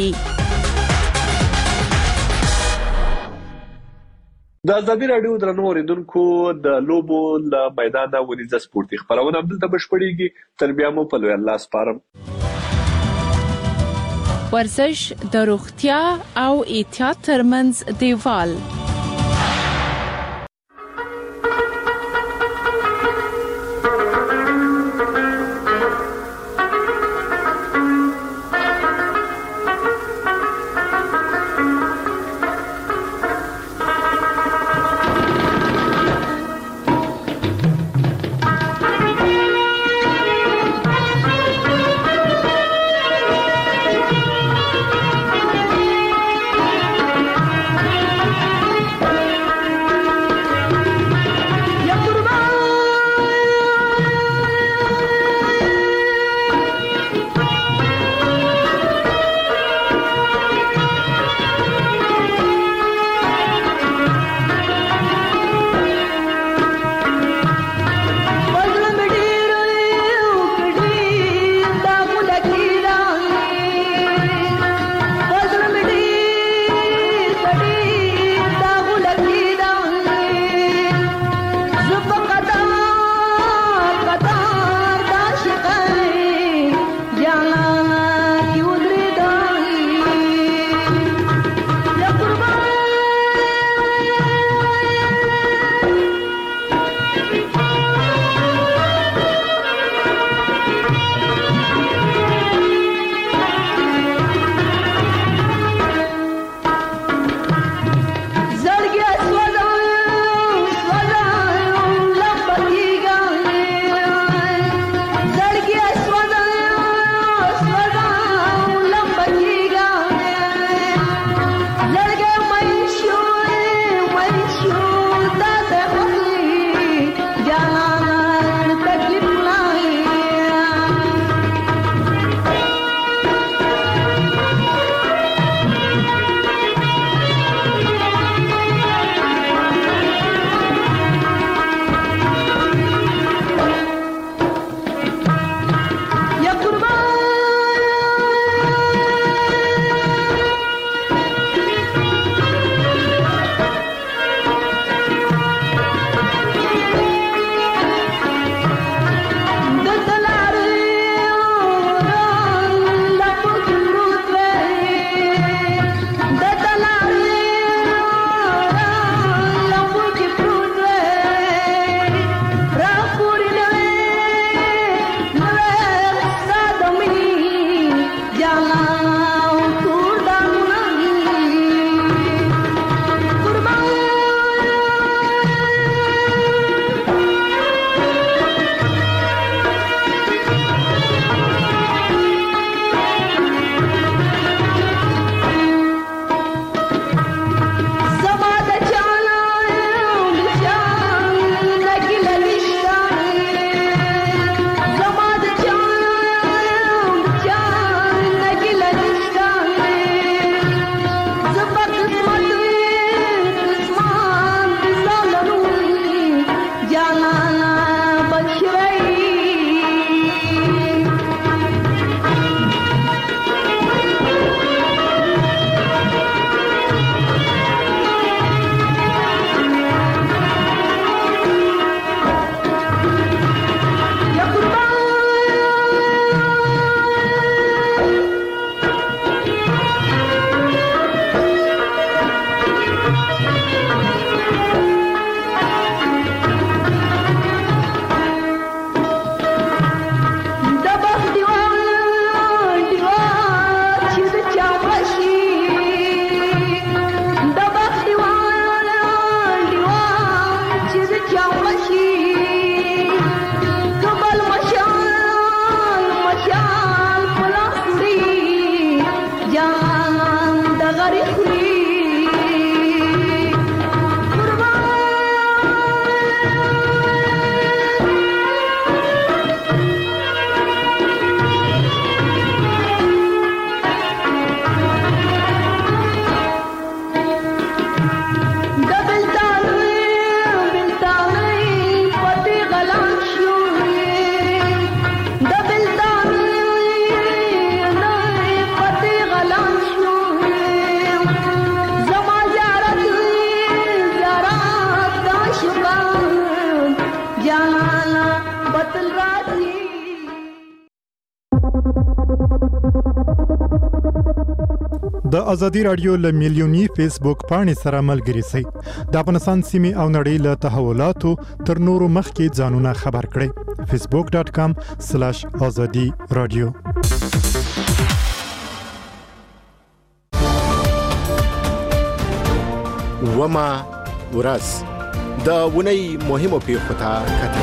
د ازادي رادیو درنو اوریدونکو د لوبو له میدان ونیزه سپورتي خبرونه دلته بشپړيږي. تر بیا مو په لوی الله سپارم. ورزش د روغتیا او احتیاط ترمنځ دیوال. د ازادي رادیو له میلیونی فیسبوک پاڼې سره ملګري شئ. د افغانستان سیمې او نړۍ له تحولاتو تر نورو مخکې ځانونه خبر کړئ. فیسبوک ډاٹ کام سلاش ازادي رادیو. وما ورځ د ونې مهمو پیښو ته کتل.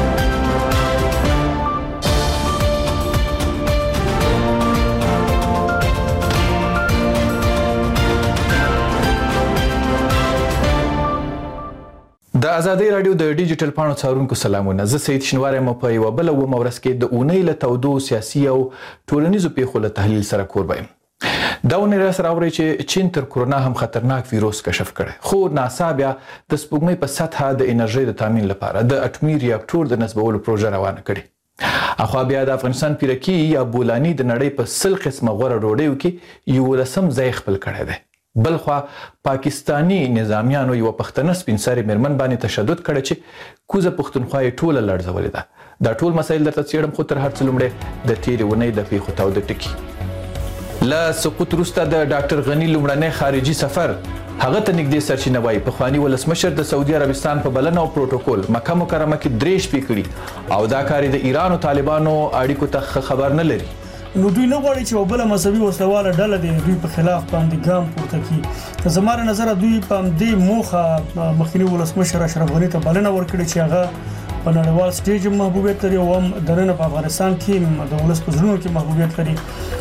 د ازادي رادیو د ډیجیټل پاڼو څارونکو سلامونه. زه سید شنواری م په یو بل و مورس کې د اونۍ له تودو سیاسي او ټولنیزو پیښو له تحلیل سره کوربه یم. دا اونۍ را سره اوري چې چین تر کورونا هم خطرناک ویروس کشف کړي، خو ناسا بیا د سپوږمۍ په سطحه د انرژي د تامین لپاره د اټومي ریاکټور د نصبولو پروژه روانه کړي. اخوا بیا د افغانستان پیرکی یا بولانی د نړۍ په سل قسمه غوره ډوډۍ کې یو لسم ځای خپل کړی دی. بلخوا پاکستانی نظامیانو یو پښتنه سپین سرې میرمن باندې تشدد کړی چې کوزه پښتونخوا یې ټوله لړزولې ده. دا ټول مسایل درته څېړم، خو تر هر څه لومړی د تېرې اونۍ د پیښو تاوده ټکي. له سقوط وروسته د ډاکټر غني لومړنی خارجي سفر هغه ته نږدې سرچینه وایي پخواني ولسمشر د سعودي عربستان په بلنه او پروتوکول مکه مکرمه کې درې شپې کړي او دا کار د ایران او طالبانو اړیکو ته خبر نه لري. نو دوی نه غواړي چې وبله مذهبي وسلواله ډله د دوی په خلاف باندې ګام پورته کړي. زموږ نظر دوی په دې موخه مخکنی ولسمشر اشرف غني ته بلنه ورکړي چې هغه په نړیوال سټیج محبوبیت لري او هم دننه په افغانستان کې د ولس په زړونو کې محبوبیت لري.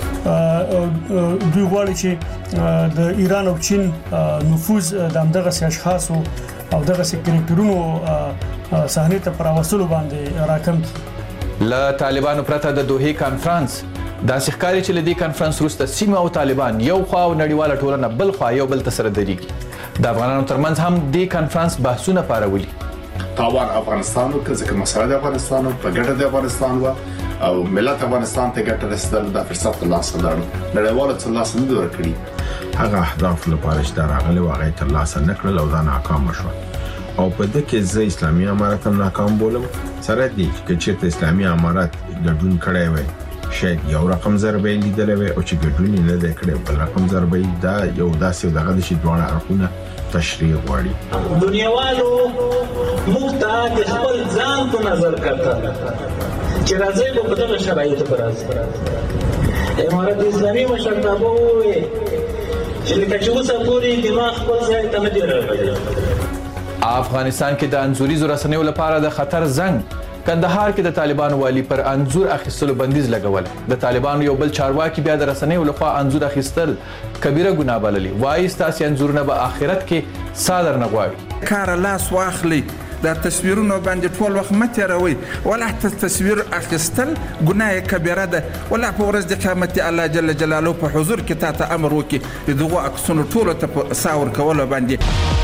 دوی غواړي چې د ایران او چین نفوذ د همدغه اشخاص او دغه سکریټرونو صحنې ته پر وسلو باندې راکم کړي. له طالبانو پرته د دوحې کانفرنس دا ښکاري چې له دې کانفرنس وروسته سیمه او طالبان یو خوا او نړیواله ټولنه بل خوا یو بل ته سره درېږي. د افغانانو ترمنځ هم دې کانفرنس بحثونه پارولي. تاوان افغانستان او ځکه مسله د افغانستان په ګټه د افغانستان و او ملت افغانستان ته ګټه رسیدل د فرصت لاس لاړو نړیواله څلاسه نه ورکړي. هغه اهداف لپاره چې راغلي واغې تر لاسه نکړل او دا ناکام شو. او په دې کې زه اسلامي امارات هم ناکام بولم. سره دې چې چیرته اسلامي امارات ګډون کړی وي شاید یو رقم ضربې لیدلې وي او چې ګډون نه دی کړی بل رقم ضربې دا یو داسې دغه د شي دوه اړخونه تشریح غواړي. دنیاوالو موږ ته د خپل ځان په نظر کتل چې راځي په دغه شرایطو پر راځي. امارات اسلامي مشرتابه وي چې لکه چې اوسه پورې دماغ خپل ځای ته نه دی راغلی. افغانستان کې د انځوریزو رسنیو لپاره د خطر زنګ. کندهار کې د طالبانو والی پر انځور اخیستلو بندیز لګول. د طالبانو یو بل چارواکي بیا د رسنیو لخوا انځور اخیستل کبیره ګناه بللي. وایي ستاسې انځورونه به آخرت کې صادر نه غواړي. کار لاس واخلي د تصویرونو باندې ټول وخت متیروي ولا تصویر اخیستل ګناه کبیره ده. ولا په ورځ د قیامت الله جل جلاله په حضور کې تاسو امر وکړي دغه عکسونو ټول ته صور کول باندې.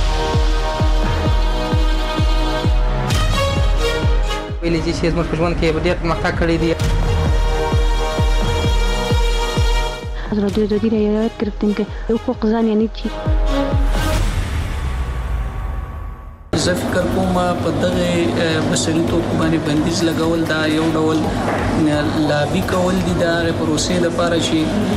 ویلې چې زموږ په ژوند کې ډېر پرمختګ کړی دی. حضرت جدی رعایت گرفتیم که حقوق زن یعنی چی؟ زه فکر کوم په دغه بشري توکو باندې بندیز لګول دا یو ډول لابي کول دي د پروسې لپاره چې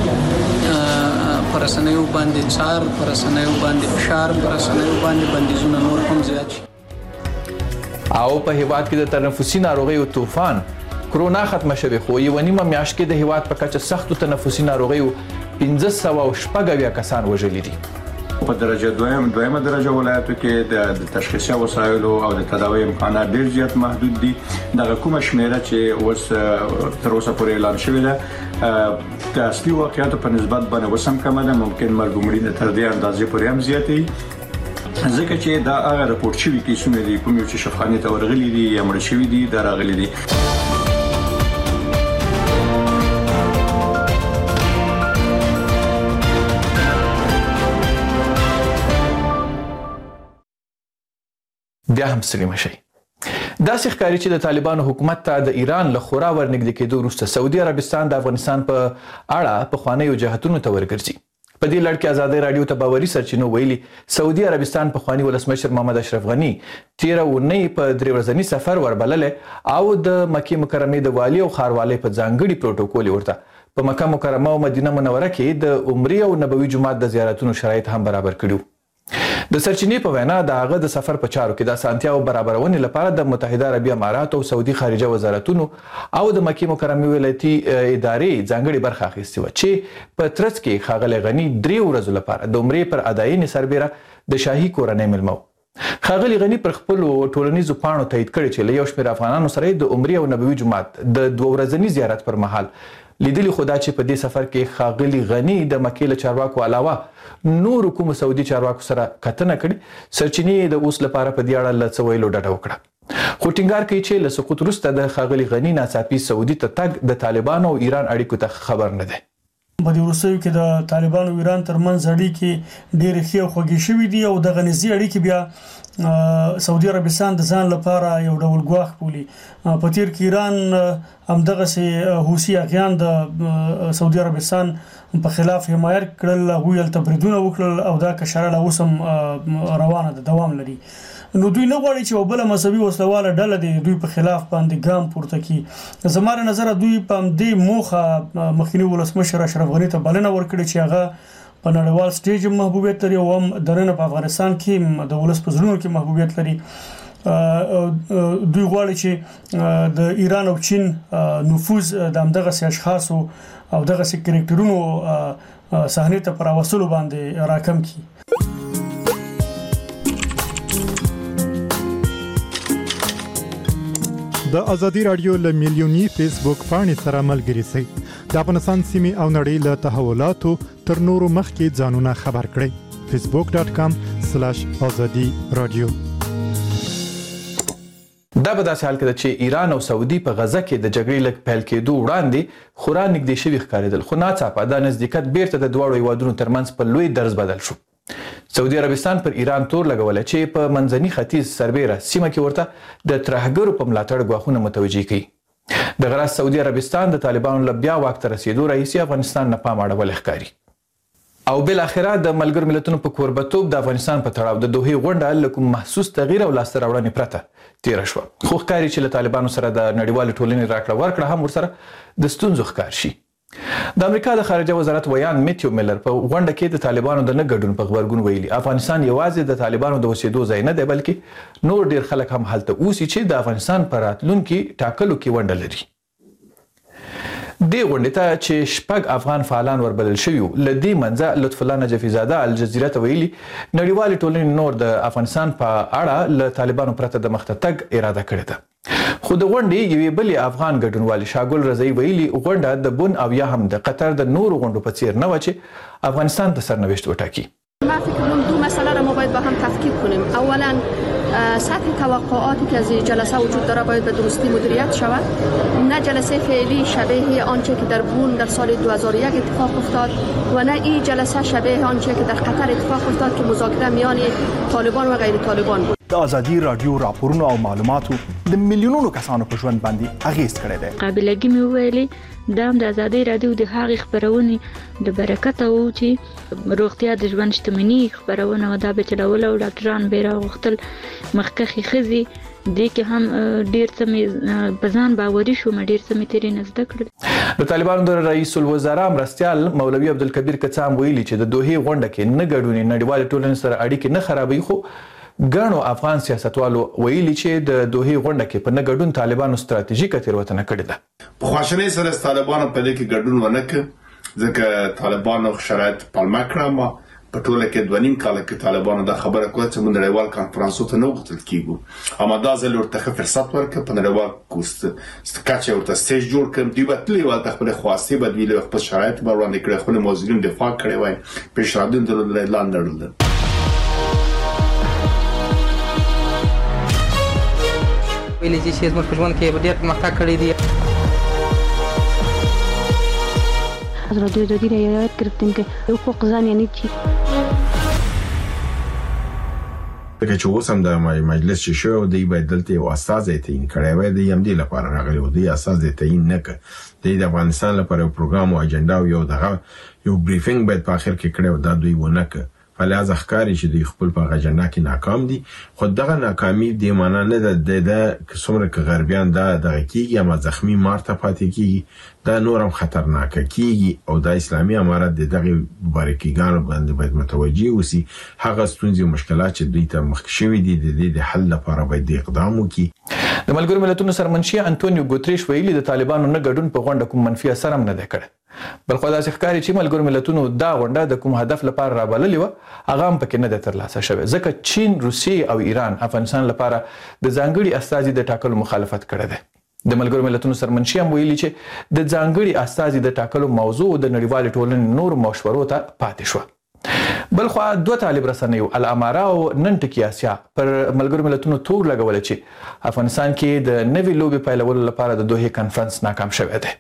پرسنیو باندې څار پرسنیو باندې فشار پرسنیو باندې بندیزونه نور هم زیات شي. او په هیواد کې د تنفسي ناروغیو طوفان کرونا ختمه شوه خو یو نیمه میاشت کې د هیواد په کچه سختو تنفسي ناروغیو پنځه سوه شپږ اویا کسان وژلي دي. په درجه دویم دویمه درجه ولایتو کې د تشخیصي وسایلو او د تداوی امکانات ډیر زیات محدود دي. دغه کومه شمیره چې اوس تر اوسه پورې اعلان شوې ده د اصلي واقعیتو په نسبت باندې وسم کمه ده. ممکن مرګ مړینه تر دې اندازې پورې هم زیاتې ځکه چې دا هغه راپورټ شوي کیسونه دي کوم چې شفاخانې ته ورغلي دي یا مړ شوي دي دا راغلي دي. بیا هم ستړي مه شئ. داسې ښکاري چې د طالبانو حکومت ته د ایران له خورا ورنږدې کېدو وروسته سعودي عربستان د افغانستان په اړه پخوانیو جهتونو ته ورګرځي. په دې لړ کې ازادي رادیو ته باوري سرچینو ویلي سعودي عربستان پخواني ولسمشر محمد اشرف غني تیره اونۍ په درې ورځني سفر وربللی او د مکې مکرمې د والي او ښاروالۍ په ځانګړي پروتوکول ورته په مکه مکرمه او مدینه منوره کې د عمرې او نبوي جومات د زیارتونو شرایط هم برابر کړي. د سرچینې په وینا د هغه د سفر په چارو کې د اسانتیاو برابرونې لپاره د متحده عربي امارات او سعودي خارجه وزارتونو او د مکې مکرمې ولایتي ادارې ځانګړې برخه اخیستې وه چې په ترڅ کې ښاغلی غني درې ورځو لپاره د عمرې پر اداینې سربیره د شاهي کورنۍ مېلمه و. ښاغلي غني پر خپلو ټولنیزو پاڼو تایید کړی چې له یو شمېر افغانانو سره یې د عمرې او نبوي جومات د دوه ورځني زیارت پر مهال لیدلي، خو دا چې په دې سفر کې ښاغلي غني د مکې له چارواکو علاوه نورو کومو سعودي چارواکو سره کتنه کړې، سرچینې د اوس لپاره په دې اړه له څه ویلو ډډه وکړه. خو ټینګار کوي چې له سقوط وروسته د ښاغلي غني ناڅاپي سعودي ته تګ د طالبانو او ایران اړیکو ته خبر نه دی. په دې وروستیو کې د طالبانو او ایران ترمنځ اړیکې ډېرې ښې او خوږې شوي دي او دغه نږدې اړیکې بیا سعودي عربستان د ځان لپاره یو ډول ګواښ بولي. په تیر کې ایران همدغسې حوثي اغیان د سعودي عربستان په خلاف حمایت کړل، هغوی هلته بریدونه وکړل او دا کشاره لا اوس هم روانه ده، دوام لري. نو دوی نه غواړي چې یو بله مذهبي وسلواله ډله د دوی په خلاف باندې ګام پورته کړي. زما له نظره دوی په همدې موخه مخکني ولسمشر اشرف غني ته بلنه ورکړې چې هغه په نړیوال سټیج محبوبیت لري او هم دننه په افغانستان کې د ولس په زړونو کې محبوبیت لري. دوی غواړي چې د ایران او چین نفوذ د همدغسې اشخاصو او دغسې کرکټرونو صحنې ته په راوستلو باندې راکم کړي. د ازادي رادیو له میلیوني فیسبوک پاڼې سره ملګري شئ. د افغانستان سیمې او نړۍ له تحولاتو تر نورو مخکې ځانونه خبر کړئ. فیسبوک ډاٹ کام سلاش ازادي رادیو. دا به داسې حال کې ده چې ایران او سعودي په غزه کې د جګړې لږ پیل کېدو وړاندې خورا نږدې شوي ښکارېدل، خو ناڅاپه دا نزدېکت بیرته د دواړو هیوادونو ترمنځ په لوی درز بدل شو. سعودي عربستان پر ایران تور لګولی چې په منځني ختیځ سربیره سیمه کې ورته د ترهګرو په ملاتړ ګواښونه متوجه کوي. دغه راز سعودي عربستان د طالبانو له بیا واک ته رسېدو راهیسې افغانستان نه پام اړولی ښکاري. او بالاخره د ملګرو ملتونو په کوربتوب د افغانستان په تړاو د دوحې غونډه له کوم محسوس تغییر او لاسته راوړنې پرته تېره شوه، خو ښکاري چې له طالبانو سره د نړیوالې ټولنې راکړه ورکړه هم ورسره د ستونزو ښکار شي. د امریکا د خارجه وزارت ویان میتیو میلر په غونډه کې د طالبانو د نه ګډون په غبرګون ویلي افغانستان یوازې د طالبانو د اوسېدو ځای نه دی، بلکې نور ډیر خلک هم هلته اوسي چې د افغانستان په راتلونکي ټاکلو کې ونډه لري. دې غونډې ته چې شپږ افغان فعالان وربلل شوي وو، له دې منځه لطف الله نجفي زاده الجزیره ته ویلي نړیوالې ټولنې نور د افغانستان په اړه له طالبانو پرته د مخته تګ اراده کړې ده. خو د غونډې یوې بلې افغان ګډونوالې شاګل رضایي ویلي غونډه د بن او یا هم د قطر د نورو غونډو په څیر نه وه چې افغانستان ته سرنوشت وټاکي. ما فکر کنم دو مسئله را ما باید با هم تفکیک کنیم. اولا سطح توقعاتی که از جلسه وجود داره باید به درستی مدیریت شود، نه جلسه فعلی شبیه آنچه که در بون در سال دو هزار و یک اتفاق افتاد و نه این جلسه شبیه آنچه که در قطر اتفاق افتاد که مذاکره میان طالبان و غیر طالبان بود. د ازادي رادیو راپورونو او معلوماتو د میلیونونو کسانو په ژوند باندې اغیز کړی دی. قابلګي مې ویلي دا هم د ازادي رادیو د هغې خپرونې د برکته و چې روغتیا د ژوند شتمني خپرونه و، دا به چلوله او ډاکټران به یې راغوښتل. مخکښې ښځې دې کې هم ډېر څه مې په ځان باوري شوم، ډېر څه مې ترې نه زده کړل. د طالبانو د رئیس الوزرا مرستیال مولوي عبدالکبیر کڅام ویلي چې د دوحې غونډه کې نه ګډون نړیوالې ټولنې سره اړیکې نه خرابوي، خو ګڼو افغان سیاستوالو ویلي چې د دوحې غونډه کې په نه ګډون طالبانو ستراتیژیکه تېروتنه کړې ده. په خواشینۍ سره طالبانو په دې کې ګډون ونه کړ ځکه طالبانو شرایط پلمه کړه. ما په ټوله کې دوه نیم کاله کې طالبانو دا خبره کوله چې موږ نړیوال کانفرانسو ته نه غوښتل کېږو، اما دا ځل ورته ښه فرصت ورکړ په نړیوال کوست کچه ورته سټیج جوړ کړ. دوی به تللي ول د خپلې خواستې به دوی خپل شرایط به وړاندې کړي، خپل موضوعین دفاع کړی وای، پیشنهادونه درلودل، اعلان درلودل. ویلي چې زموږ په ژوند کې ډېر پرمختګ کړی دی. از رادیو آزادی را یاد گرفتیم که حقوق زن یعنی چی. که چې اوس هم د مجلس چې شو دی باید دلته یو استازی تعیین کړی وای، دی هم دې لپاره راغلی و، دی استازی تعیین نه کړ. دی د افغانستان لپاره یو پروګرام او اجنډا او یو دغه یو بریفینګ باید په اخر کې کړی و، دا دوی ونه کړ. فلهذا ښکاري چې دوی خپل په اجنډا کې ناکام دي. خو دغه ناکامي د معنا نه ده د څومره ک غربیان دا دغه کیږي اما زخمی مارته پاتې کیږي دا نورم خطرناک کیږي او د اسلامي امارات د دغه مبارکیګانو باندې باید متوجي اوسي. هغه ستونزې او مشکلات چې دوی ته مخ شوي دي د دې د حل لپاره باید اقدام وکړي. د ملګرو ملتونو سرمنشي انټونیو ګوتریش ویلي د طالبانو نه ګډون په غونډه کوم منفي اثر هم نه دی کړی. بل خو داسې ښکاري چې ملګرو ملتونو دا غونډه د کوم هدف لپاره رابللې وه هغه هم پکې نه ده ترلاسه شوی ځکه چین، روسیې او ایران افغانستان لپاره د ځانګړي استازي د ټاکلو مخالفت کړی دی. د ملګرو ملتونو سرمنشي هم ویلي چې د ځانګړي استازي د ټاکلو موضوع د نړیوالې ټولنې نور مشورو ته پاتې شوه. بل خو دوه طالب رسنیو الاماره او نن ټکی آسیا پر ملګرو ملتونو تور لګول چې افغانستان کې د نوې لوبې پیلولو لپاره د دوه کانفرنس ناکام شوی دی.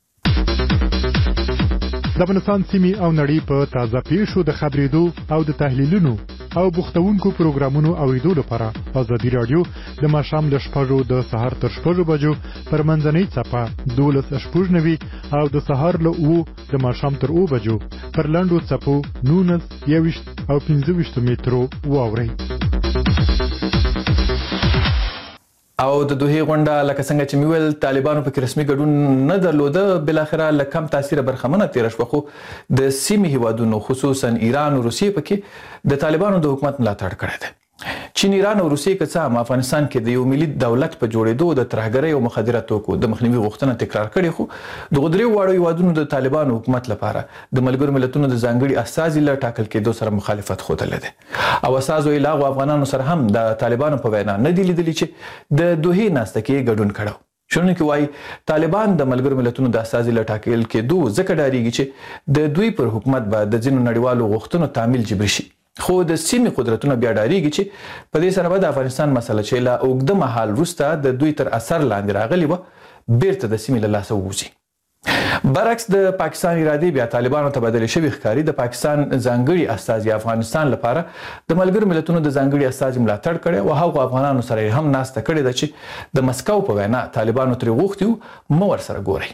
د افغانستان سیمې او نړۍ په تازه پیښو د خبرېدو او د تحلیلونو او بوختونکو پروګرامونو اوریدو لپاره ازادي رادیو د ماښام له شپږو د سهار تر شپږو بجو پر منځنۍ څپه دولس شپږ نوي او د سهار له اوو د ماښام تر اوو بجو پر لنډو څپو نولس یوویشت او پنځه ویشت مترو واورئ. او د دوه غونډه لکه څنګه چې میول طالبانو په رسمي ګډون نه درلوده بل اخره لکم تاثیر برخمنه تیر شو. خو د سیمې هیوادونو خصوصا ایران او روسیې پکې د طالبانو د حکومت ملاتړ کړی دی. چین، ایران او روسیې که څه هم افغانستان کې د یو ملي دولت په جوړېدو د ترهګرۍ او مخدره توکو د مخنیوي غوښتنه تکرار کړې خو دغه درې واړو هیوادونو د طالبانو حکومت لپاره د ملګرو ملتونو د ځانګړي استازي له ټاکل کېدو سره مخالفت ښودلی دی. او استازو یې له هغو افغانانو سره هم د طالبانو په وینا نه دي لیدلي چې د دوحې ناسته کې ګډون کړی. شنونکي وایي طالبان د ملګرو ملتونو د استازي له ټاکل کېدو ځکه ډارېږي چې د دوی پر حکومت به د ځینو نړیوالو غوښتنو تعمیل جبري شي. خو د سیمې قدرتونه بیا ډارېږي چې په دې سره به د افغانستان مسله چې له اوږده مهال وروسته د دوی تر اثر لاندې راغلې وه بیرته د سیمې له لاسه ووځي. برعکس د پاکستان ارادې بیا طالبانو تبادله شوي ښکاري. د پاکستان ځانګړي استازي افغانستان لپاره د ملګرو ملتونو د ځانګړي استازي ملاتړ کړی او هغو افغانانو سره هم ناسته کړې ده چې د مسکو په وینا طالبانو ترې غوښتي وو مه ورسره ګورئ.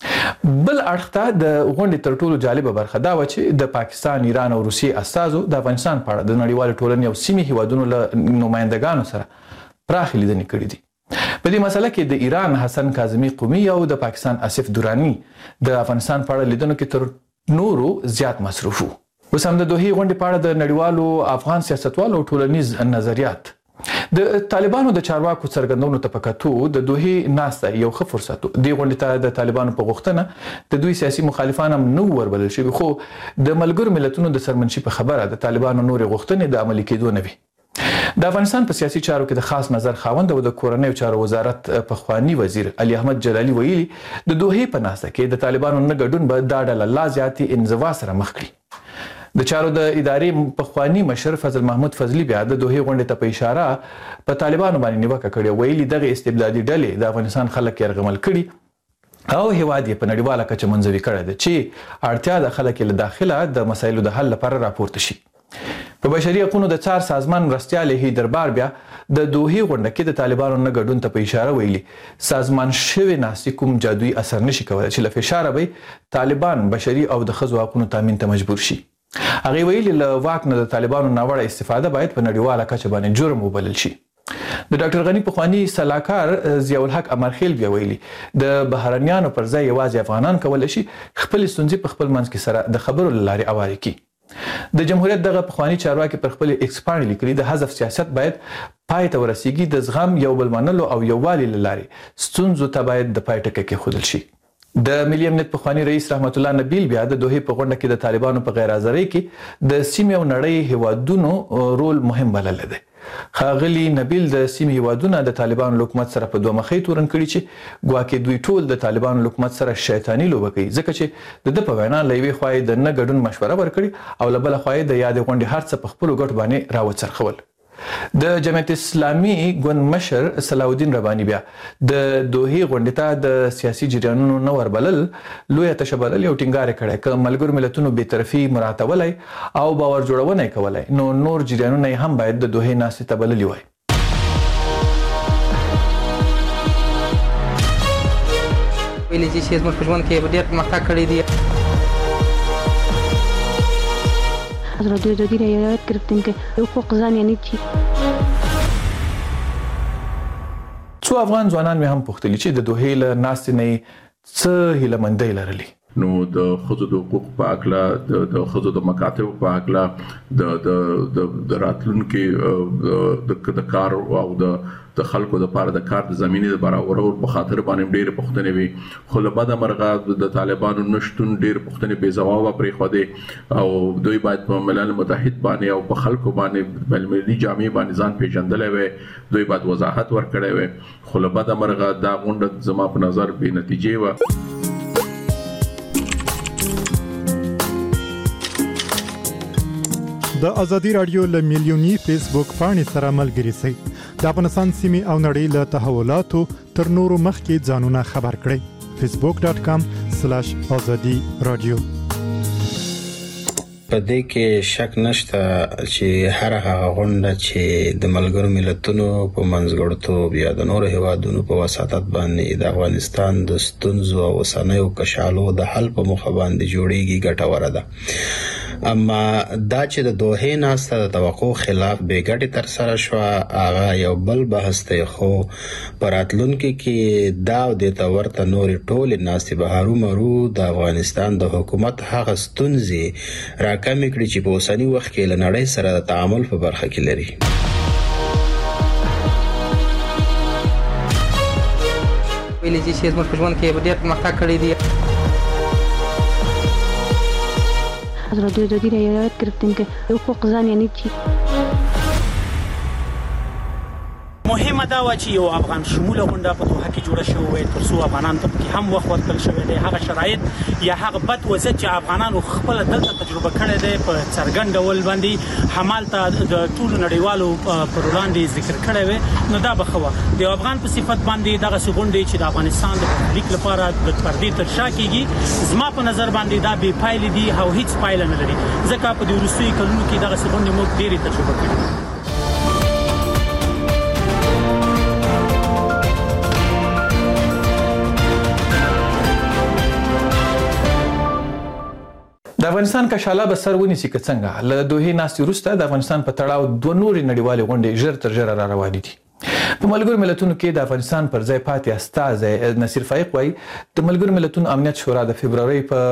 بل اړخ ته د غونډې تر ټولو جالبه برخه دا وه چې د پاکستان، ایران او روسیې استازو د افغانستان په اړه د نړیوالې ټولنې او سیمې هیوادونو له نمایندګانو سره پراخې لیدنې کړې دي. په دې مسله کې د ایران حسن کاظمي قومي او د پاکستان آصف دراني د افغانستان په اړه لیدنو کې تر نورو زیات مصروف وو. اوس هم د دوحې غونډې په اړه د نړیوالو افغان سیاستوالو او ټولنیز نظریات د طالبانو د چارواکو څرګندونو ته په کتو د دوحې ناسته یو ښه فرصت و. دې غونډې ته د طالبانو په غوښتنه د دوی سیاسي مخالفان هم نه وربلل شوي خو د ملګرو ملتونو د سرمنشي په خبره د طالبانو نورې غوښتنې د عملي کېدو نه وي. د افغانستان په سیاسي چارو کې د خاص نظر خاوند او د کورنیو چارو وزارت پخوانی وزیر علي احمد جلالي ویلي د دوحې په ناسته کې د طالبانو نه ګډون به دا ډله لا زیاتې انزوا سره مخ کړي. د چارو د ادارې پخوانی مشر فضل محمود فضلي بیا د دوحې غونډې ته په اشاره په طالبانو باندې نیوکه کړې. ویلي دغه استبدادي ډلې د افغانستان خلک یرغمل کړي او هیواد یې په نړیواله کچه منزوي کړی دی چې اړتیا د خلک له داخله د مسایلو د حل لپاره راپورته شي. په بشري حقوقو د څار سازمان مرستیال هی دربار بیا د دوحې غونډه کې د طالبانو نه ګډون ته په اشاره ویلي سازمان شوی ناسي کوم جادویي اثر نشي کولای چې له فشاره به طالبان بشري او د ښځو حقوقو تامین ته مجبور شي. هغه ویلي له واک نه د طالبانو ناوړه استفاده باید په نړیواله کچه باندې جرم وبلل شي. د ډاکټر غنی پخوانی سلاکار ضیاء الحق امرخیل بیا ویلي د بهرنیانو پر ځای یوازې افغانان کولی شي خپل ستونزې په خپل منځ کې سره د خبرو له لارې اوارې کړي. د جمهوریت دغه پخوانی چارواکي پر خپل ایکس پاڼې لیکلي د حذف سیاست باید پای ته ورسیږي. د زغم یو بل منلو او یووالي له لارې ستونزو ته باید د پای ټکی کېښودل شي. د ملي امنیت پخوانی رئیس رحمت الله نبیل بیا د دوحې په غونډه کې د طالبانو په غیر حاضرۍ کې د سیمې او نړۍ هیوادونو رول مهم بللی دی. ښاغلي نبیل د سیمې هیوادونه د طالبانو له حکومت سره په دوه مخۍ تورن کړي چې ګواکې دوی ټول د طالبانو له حکومت سره شیطاني لوبه کوي ځکه چې د ده په وینا له یوې خوا یې د نه ګډون مشوره ورکړې او له بله خوا یې د یادې غونډې هر څه په خپلو ګټو باندې راوڅرخول. د جمعیت اسلامي ګوند مشر صلاح الدین رباني بیا د دوحې غونډې ته د سیاسي جریانونو نه وربلل لویه تشه بلل یو ټینګار یې کړی. که ملګرو ملتونو بېطرفي مراعاتولی او باور جوړونه یې کولی نو نور جریانونه یې هم باید د دوحې ناستې ته بللي وای. ویلي چې زموږ په ژوند کې ډېر پرمختګ کړی دی. از رادیو آزادی را یاد گرفتیم که حقوق زن یعنی چی. څو افغان ځوانان مې هم پوښتلي چې د دوحې له ناستې نه څه هیلهمندۍ لرلې. نو د ښځو د حقوق په اړه د ښځو د مکاتب په اړه د د د راتلونکو د د کار او د د خلکو د پاره د کار د زمينې د برابرولو په خاطر باندې ډېر پوښتنې وي خو له بده مرغه د طالبانو نشټون ډېر پوښتنې بې ځواب پرې خو دي او دوی باید په ملل متحد باندې او په خلکو باندې بل ملي جامع باندې ځان پیژندلې وي دوی باید وضاحت ورکړي وي خو له بده مرغه دا غونډه زما په نظر به نتیجې و. د ازادي رادیو له میلیونی فیسبوک پاڼې سره ملګري شئ د افغانستان سیمې او نړۍ له تحولاتو تر نورو مخکې ځانونه خبر کړئ فیسبوک ډاٹ کام سلیش ازادي رادیو. په دې کې شک نشته چې هر هغه غونډه چې د ملګرو ملتونو په منځګړیتوب یا د نورو هیوادونو په وساطت باندې د افغانستان د ستونزو او اوسنیو کشالو د حل په مخه باندې جوړیږي ګټوره ده. اما دا چې د دوحې ناسته د توقع خلاف بې ګټې تر سره شوه هغه یو بل بحث دی خو په راتلونکي کې دا او دې ته ورته نورې ټولې ناستې به هرومرو د افغانستان د حکومت هغه ستونزې راکمې کړي چې په اوسني وخت کې له نړۍ سره د تعامل په برخه کې لري. ویلې چې زموږ په ژوند کې ډېر پرمختګ کړی دی. از رادیو آزادی را یاد گرفتیم که حقوق زن یعنی چی. مهمه دا و چې یو افغان شموله غونډه په دوحه کې جوړه شوې وي تر څو افغانان ته کې هم وخت ورکړل شوی دی هغه شرایط یا هغه بد وضعیت چې افغانانو خپل دلته تجربه کړې ده په څرګند ډول باندې همالته د ټولو نړیوالو پر وړاندې ذکر کړی وي نو دا به خو د افغان په صفت باندې دغه غونډې چې د افغانستان د پبلیک لپاره د پردي تر شا کېږي زما په نظر باندې دا بې پایلې دي او هیڅ پایله نه لري ځکه په دې وروستیو کلونو کې دغه غونډې موږ ډېرې تجربه کړې. د افغانستان کشاله به سر ونیسي که څنګه له دوحې ناستې وروسته د افغانستان په تړاو دوه نورې نړیوالې غونډې ژر تر ژره را روانې دي. په ملګرو ملتونو کې د افغانستان پر ځای پاتې استازی نصیر فایق وایي د ملګرو ملتونو امنیت شورا د فبرورۍ په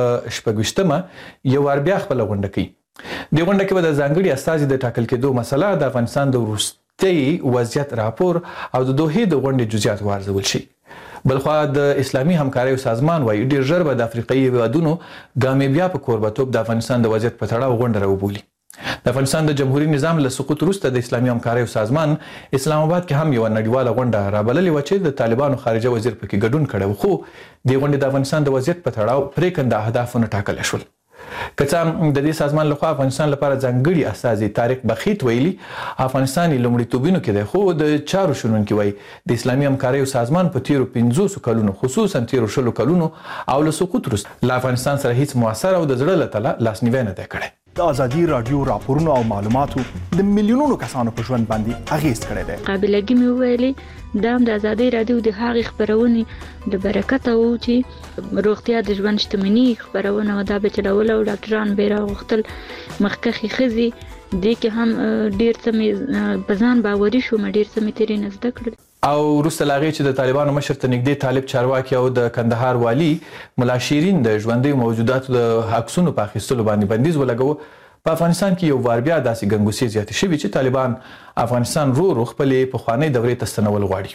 شپږویشتمه یو وار بیا خپله غونډه کوي. دې غونډه کې به د ځانګړي استازي د ټاکل کېدو مسله د افغانستان د وروستي وضعیت راپور او د دوحې د غونډې جزئیات وارزول شي. بلخوا د اسلامي همکاریو سازمان وایي ډیر ژر به د افریقایي هیوادونو ګامبیا په کوربتوب د افغانستان د وضعیت په تړاو غونډه راوبولي. د افغانستان د جمهوریت نظام له سقوط وروسته د اسلامي همکاریو سازمان اسلام آباد کې هم یو نړیواله غونډه رابللې و چې د طالبانو خارجه وزیر پکې ګډون کړی و خو د غونډې د افغانستان د وضعیت په تړاو پریکنده اهدافونه ټاکل شول. کڅا د دې سازمان لخوا افغانستان لپاره ځانګړي استازي طارق بخیت ویلي افغانستان لومړیتوبینو کې دی خو د چارو شنونکي وایي د اسلامي همکاریو سازمان په تیرو پنځوسو کلونو خصوصا تیرو شلو کلونو او له سقوط وروسته له افغانستان سره هیڅ موثر او د زړه له تله لاسنیوی نه دی کړی. د ازادي رادیو راپورونو او معلوماتو د میلیونونو کسانو په ژوند باندې اغیز کړی دی. قابلګي مې ویلي دا د ازادي رادیو د هغې خبرونې د برکته و چې روغتیا د ژوند شتمني خبرونه و دا به چلول او ډاکټران به راغوښتل مخکښې ښځې دې کې هم ډېر څه مې په ځان باوري شوم ډېر څه مې ترې نه زده کړل. او وروسته له هغې چې د طالبانو مشر ته نږدې طالب چارواکي او د کندهار والي ملا شیرین د ژوندیو موجوداتو د عکسونو په اخیستلو باندې بندیز ولګاوه په افغانستان کې یو وار بیا داسې ګنګوسې زیاتې شوي چې طالبان افغانستان رو رو خپلې پخوانۍ دورې ته ستنول غواړي.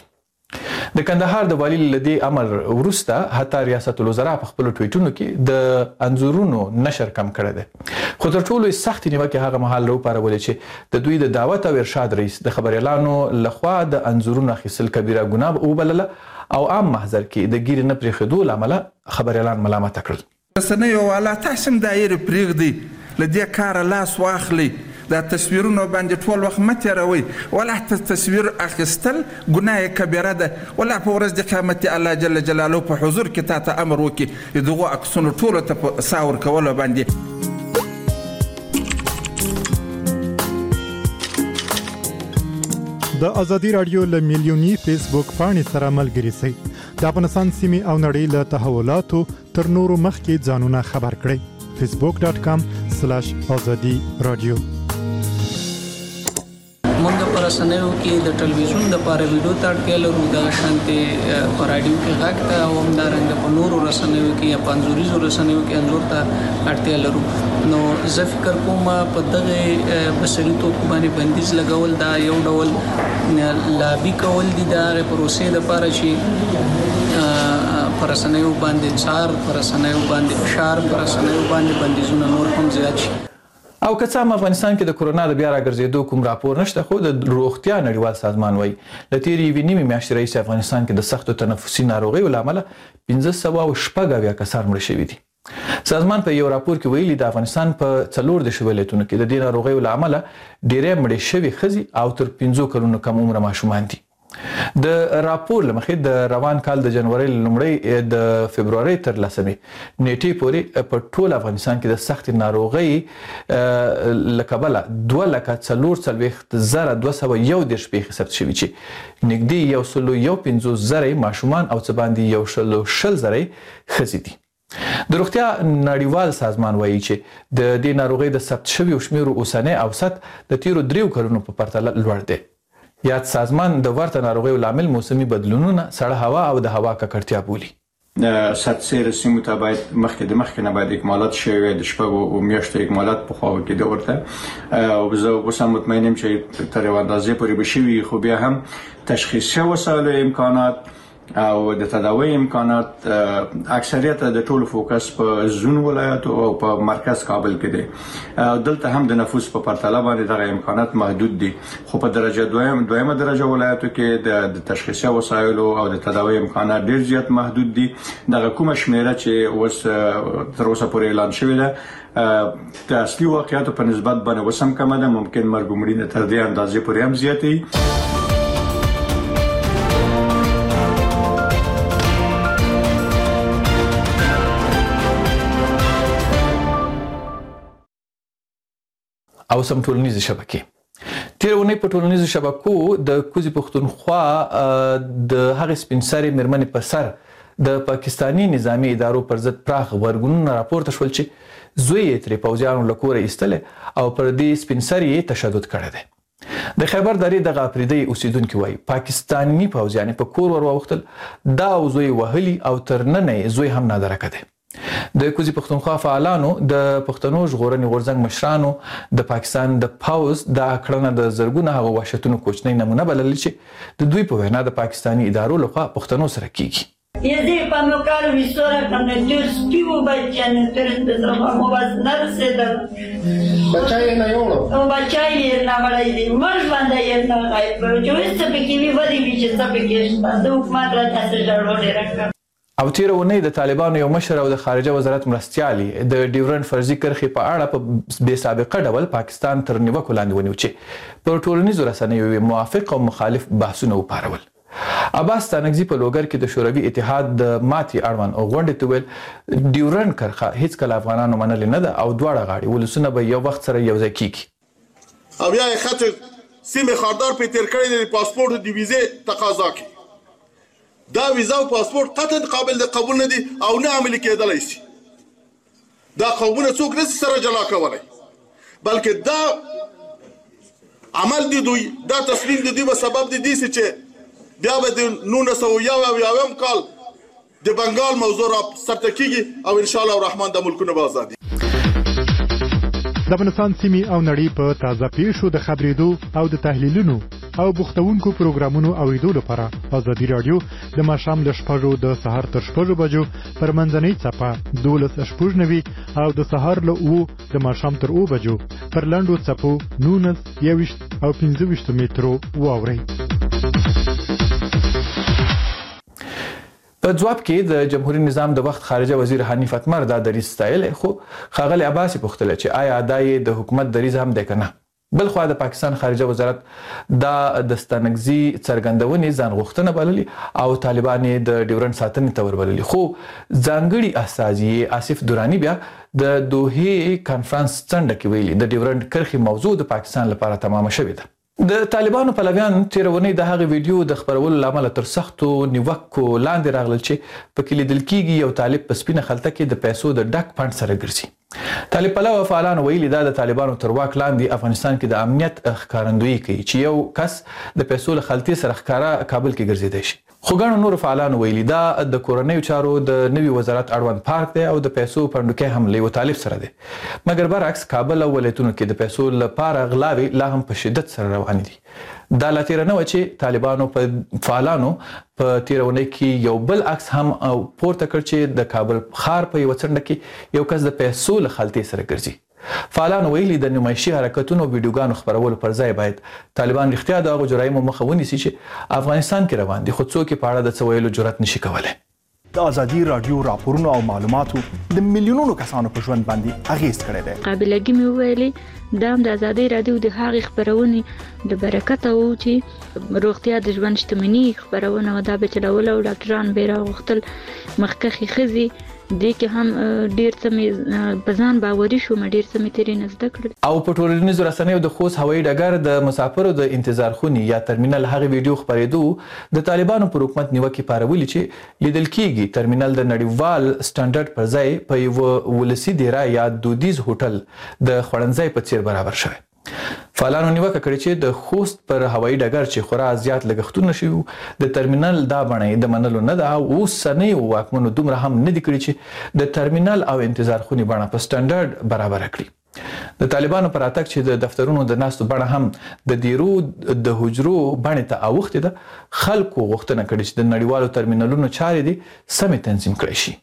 د کندهار د والي له دې امر وروسته حتی ریاست الوزرا په خپلو ټویټونو کې د انځورونو نشر کم کړی دی خو تر ټولو یې سختې نیوکې هغه مهال راوپارولې چې د دوی د دعوت او ارشاد رئیس د خبریالانو لخوا د انځورونو اخیستل کبیره ګناه وبلله او عام محضر کې د ګیرې نه پرېښودو له امله خبریالان ملامته کړل. رسنیو والا تاسو هم دایرې پرېږدئ له دې کاره لاس واخلئ دا تصویرونه باندې ټول وخت مه تېروئ ولا تصویر اخیستل ګناه کبیره ده ولا په ورځ د قیامت الله جل جلاله په حضور کې تا ته امر وکړي د دغو عکسونو ټولو ته په سا ورکولو باندې. د ازادي رادیو له میلیونی فیسبوک پاڼې سره ملګري شئ د افغانستان سیمې او نړۍ له تحولاتو تر نورو مخکې ځانونه خبر کړئ فیسبوک ډاٹ کام سلاش ازادي رادیو. موږ پر رسنیو کې د ټلویزیون د پاره ویډیو ته اړتیا لرو د شانتي پر رادیو کې غږ ته او همدارنګه په نورو رسنیو کې یا پنځوريزو رسنیو کې انځور ته اړتیا لرو. نو زه فکر کوم په دغه بصري توپ باندې بندیز لګول دا یو ډول لابي کول دي د پروسې لپاره چې پر رسنیو باندې څار پر رسنیو باندې فشار پر رسنیو باندې بندیزونه نور هم زیات شي. او که څه هم افغانستان کې د کورونا د بیا راګرځېدو کوم راپور نشته، خو د روغتیا نړیوال سازمان وایي له تېرې یوې نیمې میاشتې راهیسې افغانستان کې د سختو تنفسي ناروغیو له امله پنځه سوه او شپږ اویا کسان مړه شوي دي. سازمان په یو راپور کې ویلي د افغانستان په څلور دېرش ولایتونو کې د دې ناروغیو له امله ډېری مړې شوي ښځې او تر پنځو کلونو کم عمره ماشومان دي. د راپور له مخې د روان کال د جنوري لومړۍ د فبرवरी تر لسمې نیټې پورې په ټول افغانستان کې د سخت ناروغۍ له کبله دوه لکه څلور څلوېښت زره دوه سوه یو دېرش پیښې ثبت شوي چې نږدې یو سلو یو پنځوس زره ماشومان او څه باندې یو سلو شل زره ښځې دي. د روغتیا نړیوال سازمان وایي چې د دې ناروغۍ د ثبت شویو شمیرو اوسنی اوسط د تیرو دریو کلونو په پرتله لوړ دی. یاد سازمان د ورته ناروغیو لامل موسمي بدلونونه، سړه هوا او د هوا ککړتیا بولي. د سرتسیر سیمو ته باید مخکې د مخکې نه باید اکمالات شوي وي، د شپږو میاشتو اکمالات پخوا کېده ورته، او زه اوس هم مطمئن یم چې تر یوه اندازې پورې به شوي، خو بیا هم تشخیصي وسایلو امکانات او د تداوی امکانات اکثریت د ټولو فوکس په زون ولایتو او په مرکز کابل کې دی. دلته هم د نفوس په پرتله باندې دغه امکانات محدود دي، خو په درجه دویم دویمه درجه ولایتو کې د تشخیصي وسایلو او د تداوی امکانات ډیر زیات محدود دي. دغه کومه شمیره چې اوس تر اوسه پورې اعلان شوې ده د اصلي واقعیتو په نسبت باندې اوس هم کمه ده، ممکن مرګ و مړینه تر دې اندازې پورې هم زیاتې. او سم ټولنیزې شبکې. تېره اونۍ په ټولنیزو شبکو د کوزي پښتونخوا د هغې سپین سرې مېرمنې په سر د پاکستاني نظامي ادارو پر ضد پراخ غبرګونونه راپورته شول چې زوی یې ترې پوځیانو له کوره ایستلی او پر دې سپین سرې یې تشدد کړی دی. د خیبر درې دغه افریدی اوسیدونکي وایي پاکستاني پوځیان په کور ور واوښتل، دا او زوی وهلي او تر ننه یې زوی هم نادرکه دی. د کوزي پښتونخوا فعالانو د پښتنو ژغورنې غورځنګ مشرانو د پاکستان د پوځ دا کړنه د زرګونه هغو وحشتونو کوچنۍ نمونه بللې چې د دوی په وینا د پاکستاني ادارو لخوا پښتنو سره کیږي. Ezi pamukali visora kama turs pivo bachane turs bezama mobaz narseda. Bachai na yolo. O bachai yerna balai marj banda yerna gai pero jo este pekivi vadi biche sapekes banda hukmat ra tase jaro deraka. او تیره اونۍ د طالبانو یو مشر او د خارجه وزارت مرستیالي د ډیورنډ فرضي کرښې په اړه په بې سابقه ډول پاکستان تر نیوکو لاندې ونیو چې پر ټولنیزو رسنیو یې موافق او مخالف بحثونه وپارول. عباس ستانکزي په لوګر کې د شوروي اتحاد د ماتې اړوند غونډې ته ویل ډیورنډ کرښه هیڅکله افغانانو منلې نه ده او دواړه غاړې ولسونه به یو وخت سره یو ځای کیږي. او بیا یې خط سیمې خاردار په تیر کړی د پاسپورت د ویزې تقاضا کوي. دا ویزا او پاسپورت قطعا قابل د قبول نه دي او نه عملي کېدلی شي. دا قومونه څوک نشي سره جلا کولی، بلکې دا عمل دی دوی دا تصمیم د دوی په سبب د دې چې بیا به د نولس سوه یو اویایم کال د بنګال موضوع را سرته کیږي او ان شاء الله الرحمن د ملکونو به ازادي. د افغانستان سیمې او نړۍ په تازه پیښو د خبرېدو او د تحلیلونو او بوختونکو پروګرامونو اوریدو لپاره ازادي رادیو د ماښام له شپږو د سهار تر شپږو بجو پر منځنۍ څپه دولس شپږ نوي او د سهار له اوو د ماښام تر اوو بجو پر لنډو څپو نولس یوویشت او پنځه ویشت مترو واورئ. په ځواب کې د جمهوریت نظام د وخت خارجه وزیر حنیف اتمر دا دریځ ستایلی، خو ښاغلی عباس یې پوښتلی چې آیا دا یې د حکومت دریځ هم دی که نه. بل خوا د پاکستان خارجه وزارت دا د ستانکزي څرګندونې ځان غوښتنه بللي او طالبان یې د ډیورنډ ساتنې ته وربللي، خو ځانګړي استازي آصف دراني بیا د دوحې کانفرنس څنډه کې ویلي د ډیورنډ کرښې موضوع د پاکستان لپاره تمامه شوې ده. د طالبانو پلویان تېره اونۍ د هغې ویډیو د خپرولو له امله تر سختو نیوکو لاندې راغلل چې پکې لیدل کېږي یو طالب په سپینه خلطه کې د پیسو د ډک فنډ سره ګرځي. طالب پلوه فعالان ویلي دا د طالبانو تر واک لاندې افغانستان کې د امنیت ښکارندویي کوي چې یو کس د پیسو له خلطې سره ښکاره کابل کې ګرځېدی شي. خو ګڼو نورو فعالانو ویلي دا د کورنیو چارو د نوي وزارت اړوند پارک دی او د پیسو پنډوکی هم له یو طالب سره دی. مګر برعکس کابل او ولایتونو کې د پیسو لپاره غلاوې لا هم په شدت سره روانې دي. دا لا تیره نه وه چې طالبانو په فعالانو په تیره اونۍ کې یو بل عکس هم پورته کړ چې د کابل ښار په یوه څنډه کې یو کس د پیسو له خلطې سره ګرځي. فعالانو ویلي د نمایشي حرکتونو او ویډیوګانو خپرولو پر ځای باید طالبان رښتیا د هغو جرایمو مخه ونیسي چې افغانستان کې روان دي، خو څوک یې په اړه د څه ویلو جرأت نشي کولی. د ازادي راډیو راپورونو او معلوماتو د میلیونونو کسانو په ژوند باندې اغېز کړی دی. قابلګي مې وویلې دا هم د ازادي راډیو د هغې خپرونې د برکته و چې روغتیا د ژوند شتمني خپرونه وه، دا به چلوله او ډاکټران به یې راغوښتل. مخکښې ښځې دې کې هم ډېر څه مې په ځان باوري شوم، ډېر څه مې ترې نه زده کړل. او په ټولنیزو رسنیو د خوست هوایي ډګر د مسافرو د انتظار خونې یا ترمینل هغې ویډیو خپرېدو د طالبانو پر حکومت نیوکې پارولي چې لیدل کېږي ترمینل د نړیوال سټنډرډ پر ځای په یوه ولسي دیره یا دودیز هوټل د خوړنځای په څیر برابر شوی. فعالانو نیوکه کړې چې د خوست پر هوایي ډګر چې خورا زیات لګښتونه شوي د ترمینل دا بڼه د منلو نه ده او اوسنیو واکمنو دومره هم نه دي کړي چې د ترمینل او انتظار خونې بڼه په سټنډرډ برابره کړي. د طالبانو پر راتګ چې د دفترونو د ناستو بڼه هم د دیرو د حجرو بڼې ته اوښتې ده، خلکو غوښتنه کړې چې د نړیوالو ترمینلونو چارې دې سمې تنظیم کړی شي.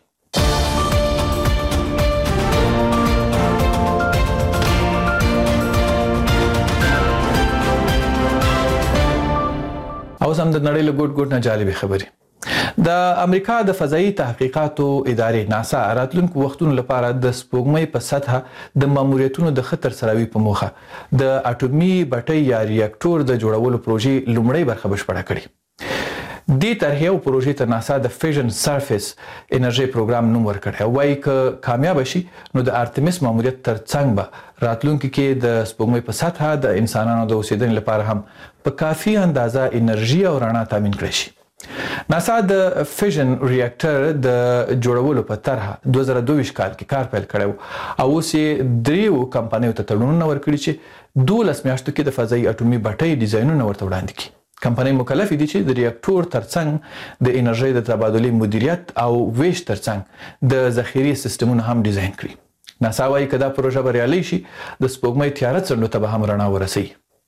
اوس هم د نړۍ له ګوټ ګوټ نه جالبې خبرې. د امریکا د فضایي تحقیقاتو ادارې ناسا راتلونکو وختونو لپاره د سپوږمۍ په سطحه د ماموریتونو د ښه ترسروي په موخه د اټومي بټۍ یا ریاکټور د جوړولو پروژې لومړۍ برخه بشپړه کړې. دې طرحې او پروژې ته ناسا د فیژن سرفیس انرژي پروګرام نوم ورکړی. وایي که کامیاب شي نو د ارتمیس ماموریت ترڅنګ به راتلونکي کې د سپوږمۍ په سطحه د انسانانو د اوسېدنې لپاره هم په کافي اندازه انرژي او رڼا تامین کړی شي. ناسا د فیژن ریاکټر د جوړولو په طرحه دوه زره دوه ویشت کال کې کار پیل کړی او اوس یې دریو کمپنیو ته تړونونه ورکړي چې دولس میاشتو کې د فضایي اټومي بټۍ ډیزاینونه ورته وړاندې کړي. کمپنۍ مکلفې دي چې د ریاکټور ترڅنګ د انرژۍ د تبادلې مدیریت او ویش ترڅنګ د ذخیرې سیستمونه هم ډیزاین کړي. ناسا وایي که دا پروژه بریالۍ شي د سپوږمۍ تیاره څنډو ته به هم رڼا ورسوي.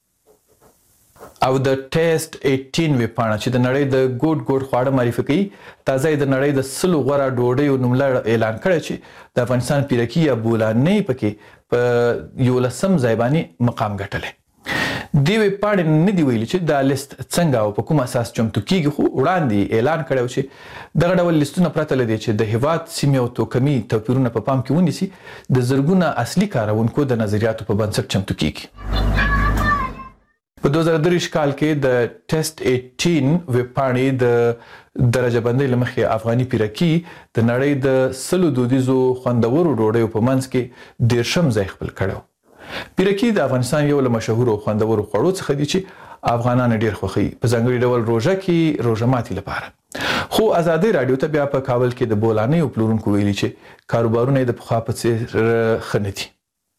او د ټیسټ اټین ویبپاڼه چې د نړۍ د ګوټ ګوټ خواړه معرفي کوي تازه یې د نړۍ د سلو غوره ډوډیو نوملړ اعلان کړی چې د افغانستان پیرکي یا بولانۍ پکې په یولسم ځای باندې مقام ګټلی. دې ویبپاڼې نه دي ویلي چې دا لیست څنګه او په کوم اساس چمتو کیږي، خو وړاندې اعلان کړی و چې دغه ډول لیستونه پرته له دې چې د هیواد سیمې او توکمي توپیرونه په پام کې ونیسي د زرګونه اصلي کاروونکو د نظریاتو په بنسټ چمتو کیږي. په دوه زره درې کال کې د ټیسټ اټین ویبپاڼې د درجه بندۍ له مخې افغاني پیرکي د نړۍ د سلو دودیزو خوندورو ډوډیو په منځ کې دېرشم ځای خپل کړی. پیرکي د افغانستان یو له مشهورو خوندورو خوړو څخه دي چې افغانان ډېر خوښوي، په ځانګړي ډول روژه کې روژه ماتي لپاره. خو ازادي راډیو ته بیا په کابل کې د بولانیو پلورونکو ویلي چې کاروبارونه یې د پخوا په څېر ښه نه دي.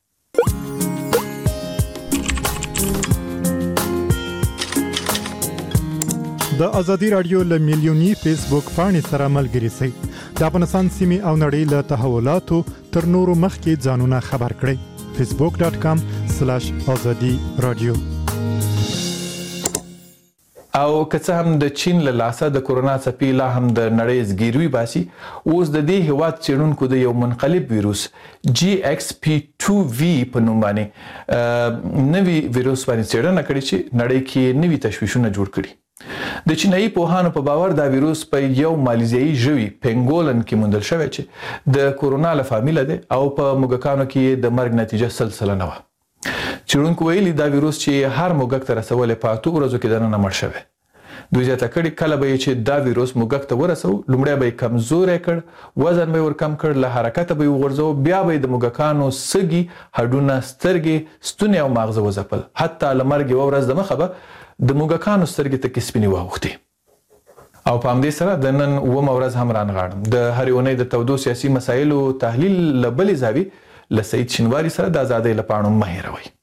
د ازادي راډیو له میلیوني فیسبوک پاڼې سره ملګري شئ. د افغانستان سیمې او نړۍ له تحولاتو تر نورو مخکې ځانونه خبر کړئ. فیسبوک ډاٹ کام سلاش آزادي رادیو. او که څه هم د چین له لاسه د کورونا څپې لا هم د نړۍ زګیروي باسي، اوس د دې هیواد څېړونکو د یو منقلب ویروس جی ایکس پی ټو وي په نوم باندې نوي ویروس باندې څېړنه کړې چې نړۍ کې نوي تشویشونه جوړ کړي. د چینایي پوهانو په باور دا ویروس په یو مالیزیایي ژوي پینګولن کې موندل شوی چې د کورونا له فامیله دی او په موږکانو کې د مرګ نتیجه سل سلنه وه. څېړونکو ویلي دا ویروس چې هر موږک ته رسولی په اتو ورځو کې دننه مړ شوی. دوی زیاته کړې کله به یې چې دا ویروس موږک ته ورسو لومړی به یې کمزوری کړ، وزن به یې ورکم کړ، له حرکته به یې وغورځو، بیا به یې د موږکانو سږي، هډونه، سترګې، ستونې او ماغزه وځپل. حتی له مرګ یوه ورځ دمخه به د موږکانو سترګې ته کې سپینې واوښتې. او په همدې سره د نن اوومه ورځ هم رانغاړم د هرې اونۍ د تودو سیاسي مسایلو تحلیل له بلې زاویې له سعید شینواري سره د ازادۍ لپاره مه هېروئ.